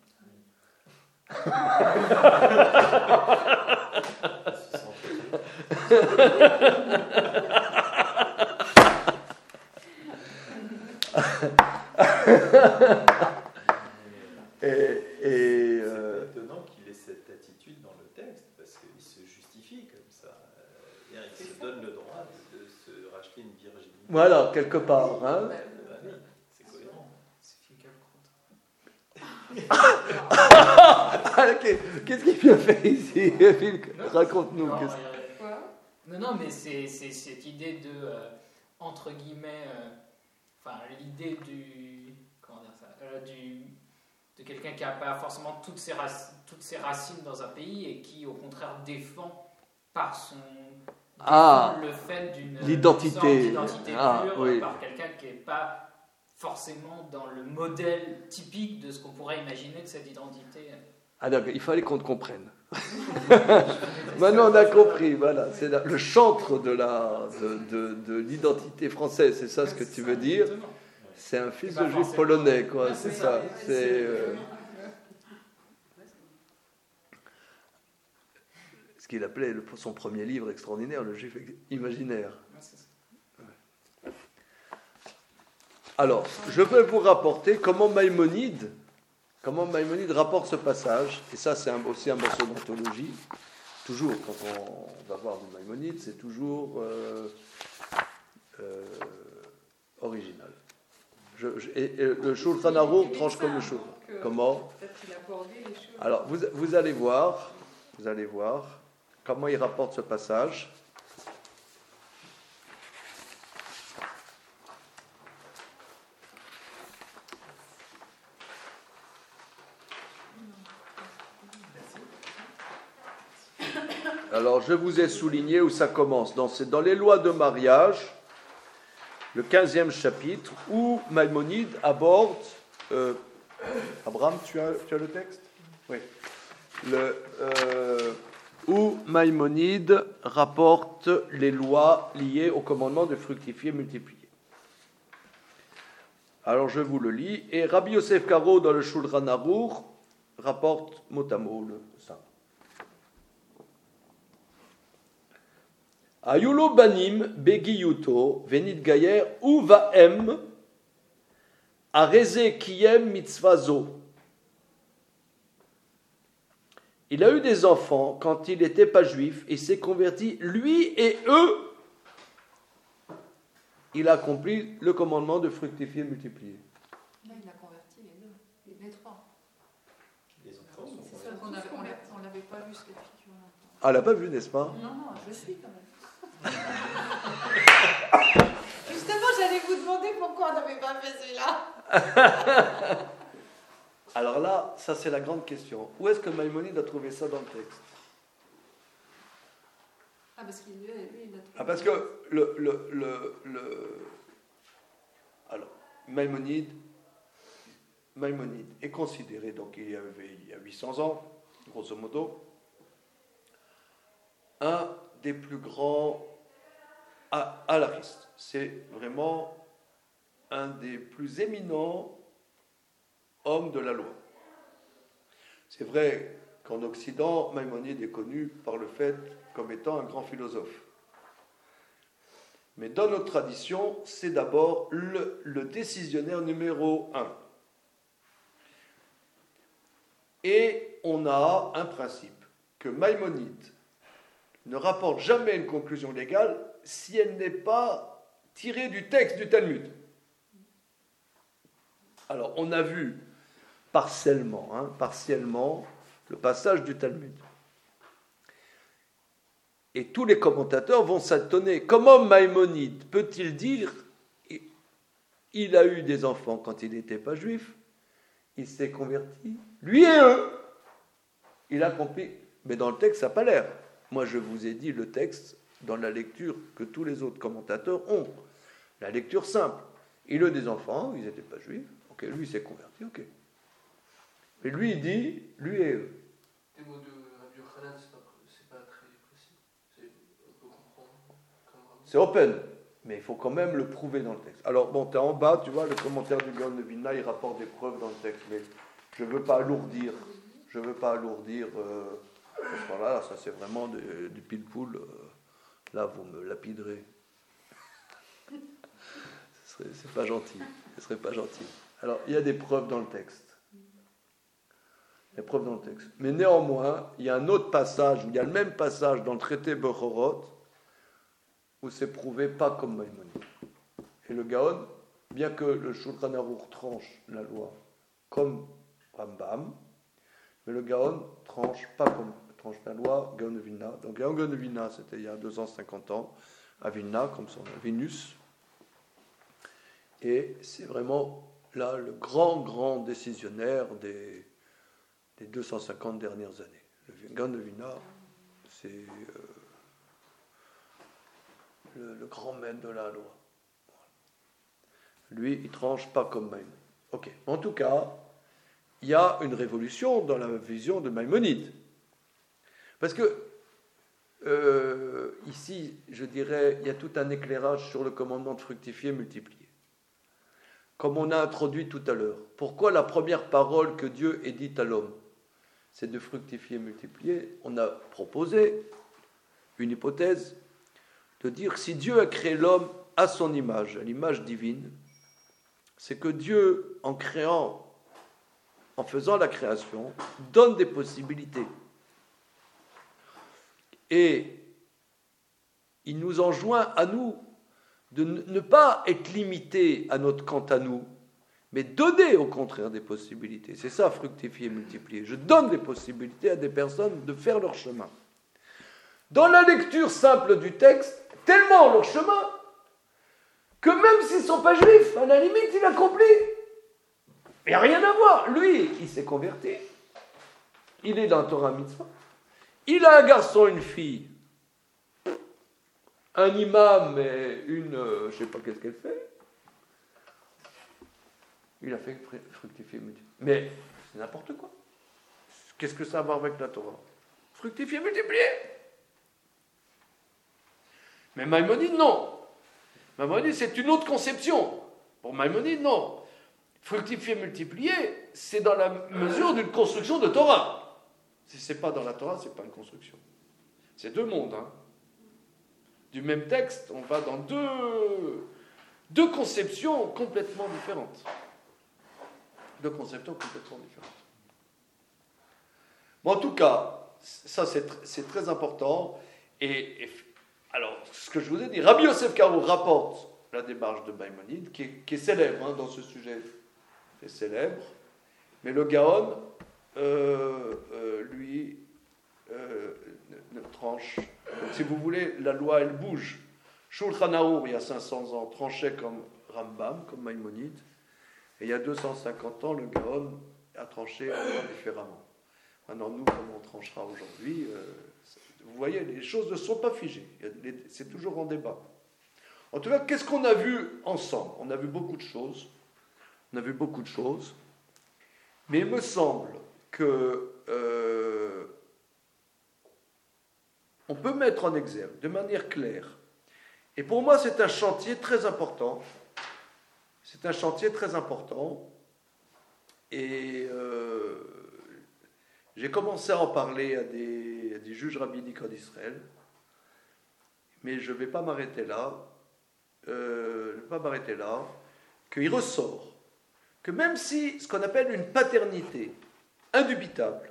C'est étonnant qu'il ait cette attitude dans le texte, parce qu'il se justifie comme ça. Il se donne le droit de se racheter une virginité. Voilà, quelque part. Hein. Oui, c'est cohérent. Qu'est-ce qu'il a fait ici? Raconte-nous. Non, mais c'est cette idée de, entre guillemets, l'idée de quelqu'un qui n'a pas forcément toutes ses racines dans un pays et qui au contraire défend le fait d'une l'identité sorte d'identité pure oui. par quelqu'un qui n'est pas forcément dans le modèle typique de ce qu'on pourrait imaginer de cette identité. Ah d'accord, il fallait qu'on te comprenne. Maintenant on a compris, voilà, c'est le chantre de l'identité française, c'est ça ce que tu veux dire. C'est un fils de juif polonais, quoi, c'est ça. C'est ce qu'il appelait son premier livre extraordinaire, le juif imaginaire. Alors, je vais vous rapporter comment Maïmonide rapporte ce passage, et ça c'est aussi un morceau d'anthologie. Toujours, quand on va voir du Maïmonide, c'est toujours original. Et le Shulchan Aruch tranche comme le Shulchan. Comment ? Alors, vous allez voir comment il rapporte ce passage. Alors, je vous ai souligné où ça commence. C'est dans les lois de mariage, le 15e chapitre, où Maïmonide aborde... Abraham, tu as le texte ? Oui. Où Maïmonide rapporte les lois liées au commandement de fructifier et multiplier. Alors, je vous le lis. Et Rabbi Yosef Karo, dans le Shulchan Aruch, rapporte mot à mot ça. Ayulo banim begiyuto venit gayer uvaem areze kiyem mitzvazo. Il a eu des enfants quand il n'était pas juif et s'est converti, lui et eux. Il a accompli le commandement de fructifier et multiplier. Là, il a converti les trois. Les enfants sont C'est ça qu'on n'avait pas vu cette écriture-là. Ah, elle n'a pas vu, n'est-ce pas ? Non, je suis quand même. Justement, j'allais vous demander pourquoi on n'avait pas fait celui-là. Alors là, ça c'est la grande question. Où est-ce que Maïmonide a trouvé ça dans le texte ? Ah, parce qu'il lui, il a trouvé. Ah, parce que alors, Maïmonide est considéré, donc il y a 800 ans, grosso modo, un des plus grands halaristes. C'est vraiment un des plus éminents hommes de la loi. C'est vrai qu'en Occident, Maïmonide est connu par le fait comme étant un grand philosophe. Mais dans notre tradition, c'est d'abord le décisionnaire numéro 1. Et on a un principe, que Maïmonide ne rapporte jamais une conclusion légale si elle n'est pas tirée du texte du Talmud. Alors, on a vu partiellement le passage du Talmud. Et tous les commentateurs vont s'étonner. Comment Maïmonide peut-il dire il a eu des enfants quand il n'était pas juif, il s'est converti, lui et eux, il a compris. Mais dans le texte, ça n'a pas l'air. Moi, je vous ai dit le texte dans la lecture que tous les autres commentateurs ont. La lecture simple. Il a eu des enfants, ils n'étaient pas juifs. Ok, lui, il s'est converti, ok. Mais lui, il dit, lui et eux. Les mots de Rabbi Yochanan, c'est pas très précis. On peut comprendre comme Rabbi. C'est open, mais il faut quand même le prouver dans le texte. Alors, bon, tu es en bas, tu vois, le commentaire du Gaon de Vilna, il rapporte des preuves dans le texte, mais je ne veux pas alourdir. Ce moment-là, ça c'est vraiment du pile-poule. Là, vous me lapiderez. C'est pas gentil. Ce serait pas gentil. Alors, il y a des preuves dans le texte. Mais néanmoins, il y a un autre passage, il y a le même passage dans le traité Bechorot, où c'est prouvé pas comme Maïmonide. Et le Gaon, bien que le Shulchan Aruch tranche la loi comme Rambam, mais le Gaon tranche la loi Gaon de Vilna. Donc Gaon de Vilna, c'était il y a 250 ans, à Vilna, comme son Vénus. Et c'est vraiment là le grand décisionnaire des 250 dernières années. Le Gaon de Vilna, c'est le grand maître de la loi. Lui, il tranche pas comme Maïmonide. Ok. En tout cas, il y a une révolution dans la vision de Maïmonide. Parce que ici, je dirais, il y a tout un éclairage sur le commandement de fructifier, multiplier. Comme on a introduit tout à l'heure. Pourquoi la première parole que Dieu ait dite à l'homme, c'est de fructifier, multiplier? On a proposé une hypothèse de dire que si Dieu a créé l'homme à son image, à l'image divine, c'est que Dieu, en créant, en faisant la création, donne des possibilités. Et il nous enjoint à nous de ne pas être limité à notre quant à nous, mais donner au contraire des possibilités. C'est ça, fructifier, multiplier. Je donne des possibilités à des personnes de faire leur chemin. Dans la lecture simple du texte, tellement leur chemin, que même s'ils ne sont pas juifs, à la limite, il accomplit. Il n'y a rien à voir. Lui, il s'est converti. Il est dans Torah Mitzvah. Il a un garçon, une fille. Un imam et une... je ne sais pas qu'est-ce qu'elle fait. Il a fait fructifier, multiplier. Mais c'est n'importe quoi. Qu'est-ce que ça a à voir avec la Torah? Fructifier, multiplier. Mais Maïmonide, non. Maïmonide, c'est une autre conception. Pour Maïmonide, non. Fructifier, multiplier, c'est dans la mesure d'une construction de Torah. Si ce n'est pas dans la Torah, ce n'est pas une construction. C'est deux mondes. Du même texte, on va dans deux conceptions complètement différentes. Deux conceptions complètement différentes. Bon, en tout cas, ça c'est très important. Et alors, ce que je vous ai dit, Rabbi Yosef Karo rapporte la démarche de Maïmonide, qui est célèbre dans ce sujet. C'est célèbre. Mais le Gaon, lui, ne tranche. Donc, si vous voulez, la loi, elle bouge. Shulchan Arour, il y a 500 ans, tranchait comme Rambam, comme Maïmonide. Et il y a 250 ans, le Gaon a tranché différemment. Maintenant, nous, comme on tranchera aujourd'hui, vous voyez, les choses ne sont pas figées. C'est toujours en débat. En tout cas, qu'est-ce qu'on a vu ensemble? On a vu beaucoup de choses. Mais il me semble que on peut mettre en exergue de manière claire. Et pour moi, c'est un chantier très important. Et j'ai commencé à en parler à des juges rabbiniques en Israël. Mais je ne vais pas m'arrêter là. Qu'il ressort que même si ce qu'on appelle une paternité indubitable,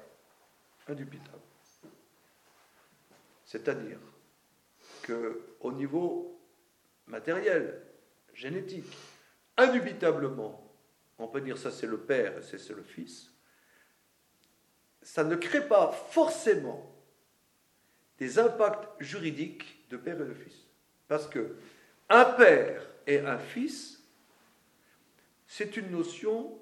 c'est-à-dire qu'au niveau matériel, génétique, indubitablement, on peut dire ça c'est le père et c'est le fils, ça ne crée pas forcément des impacts juridiques de père et de fils. Parce que un père et un fils, c'est une notion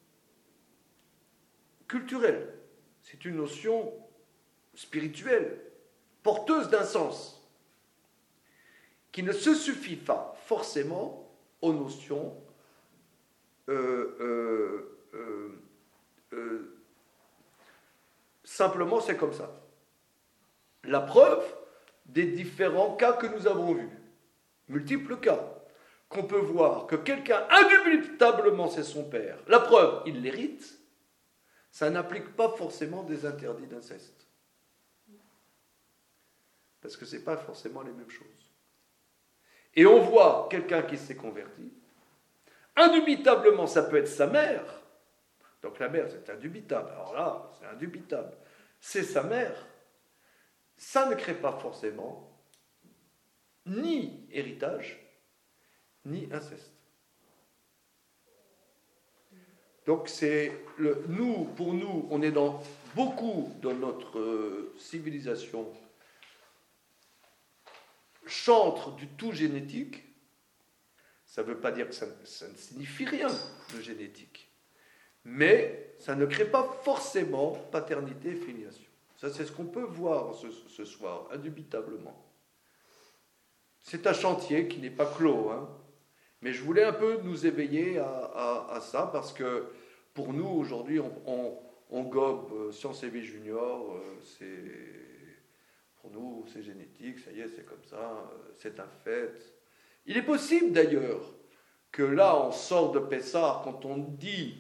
culturelle, c'est une notion spirituelle, porteuse d'un sens, qui ne se suffit pas forcément aux notions simplement c'est comme ça. La preuve des différents cas que nous avons vus, multiples cas, qu'on peut voir que quelqu'un indubitablement c'est son père, la preuve, il l'hérite, ça n'applique pas forcément des interdits d'inceste. Parce que ce n'est pas forcément les mêmes choses. Et on voit quelqu'un qui s'est converti, indubitablement ça peut être sa mère, donc la mère c'est indubitable, alors là c'est indubitable, c'est sa mère, ça ne crée pas forcément ni héritage, ni inceste. Donc pour nous, on est dans beaucoup de notre civilisation chantre du tout génétique. Ça ne veut pas dire que ça ne signifie rien, le génétique. Mais ça ne crée pas forcément paternité et filiation. Ça, c'est ce qu'on peut voir ce soir, indubitablement. C'est un chantier qui n'est pas clos, hein. Mais je voulais un peu nous éveiller à ça, parce que pour nous, aujourd'hui, on gobe Sciences et Vie Junior, pour nous, c'est génétique, ça y est, c'est comme ça, c'est un fait. Il est possible d'ailleurs que là, on sort de Pessah, quand on dit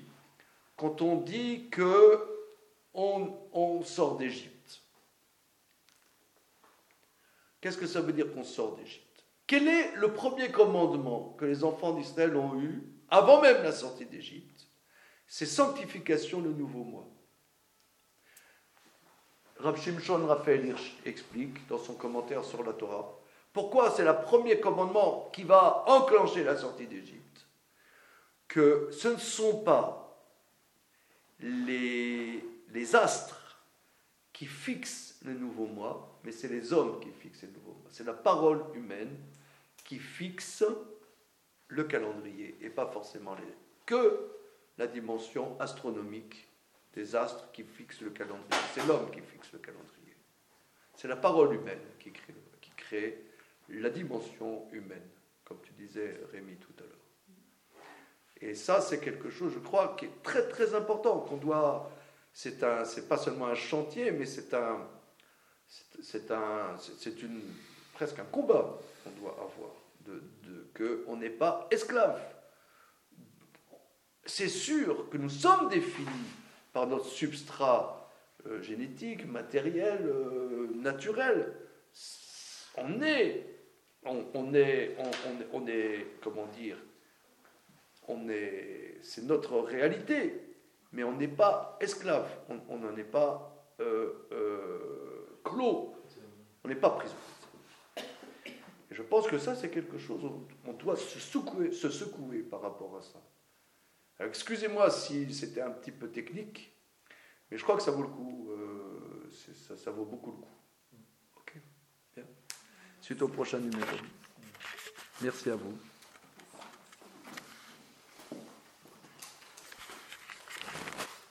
que on sort d'Égypte. Qu'est-ce que ça veut dire qu'on sort d'Égypte? Quel est le premier commandement que les enfants d'Israël ont eu avant même la sortie d'Égypte? C'est sanctification, le nouveau mois. Rav Shimshon Raphaël Hirsch explique dans son commentaire sur la Torah pourquoi c'est le premier commandement qui va enclencher la sortie d'Égypte. Que ce ne sont pas les astres qui fixent le nouveau mois, mais c'est les hommes qui fixent le nouveau mois. C'est la parole humaine qui fixe le calendrier, et pas forcément que la dimension astronomique des astres qui fixent le calendrier. C'est l'homme qui fixe le calendrier. C'est la parole humaine qui crée la dimension humaine, comme tu disais, Rémi, tout à l'heure. Et ça, c'est quelque chose, je crois, qui est très très important, qu'on doit. C'est pas seulement un chantier, mais c'est presque un combat qu'on doit avoir, qu'on n'est pas esclave. C'est sûr que nous sommes définis par notre substrat génétique, matériel, naturel. On est, comment dire, c'est notre réalité, mais on n'est pas esclave, on n'en est pas clos, on n'est pas prisonnier. Et je pense que ça, c'est quelque chose où on doit se secouer par rapport à ça. Alors, excusez-moi si c'était un petit peu technique, mais je crois que ça vaut le coup, ça vaut beaucoup le coup. Ok, bien. Suite au prochain numéro. Merci à vous.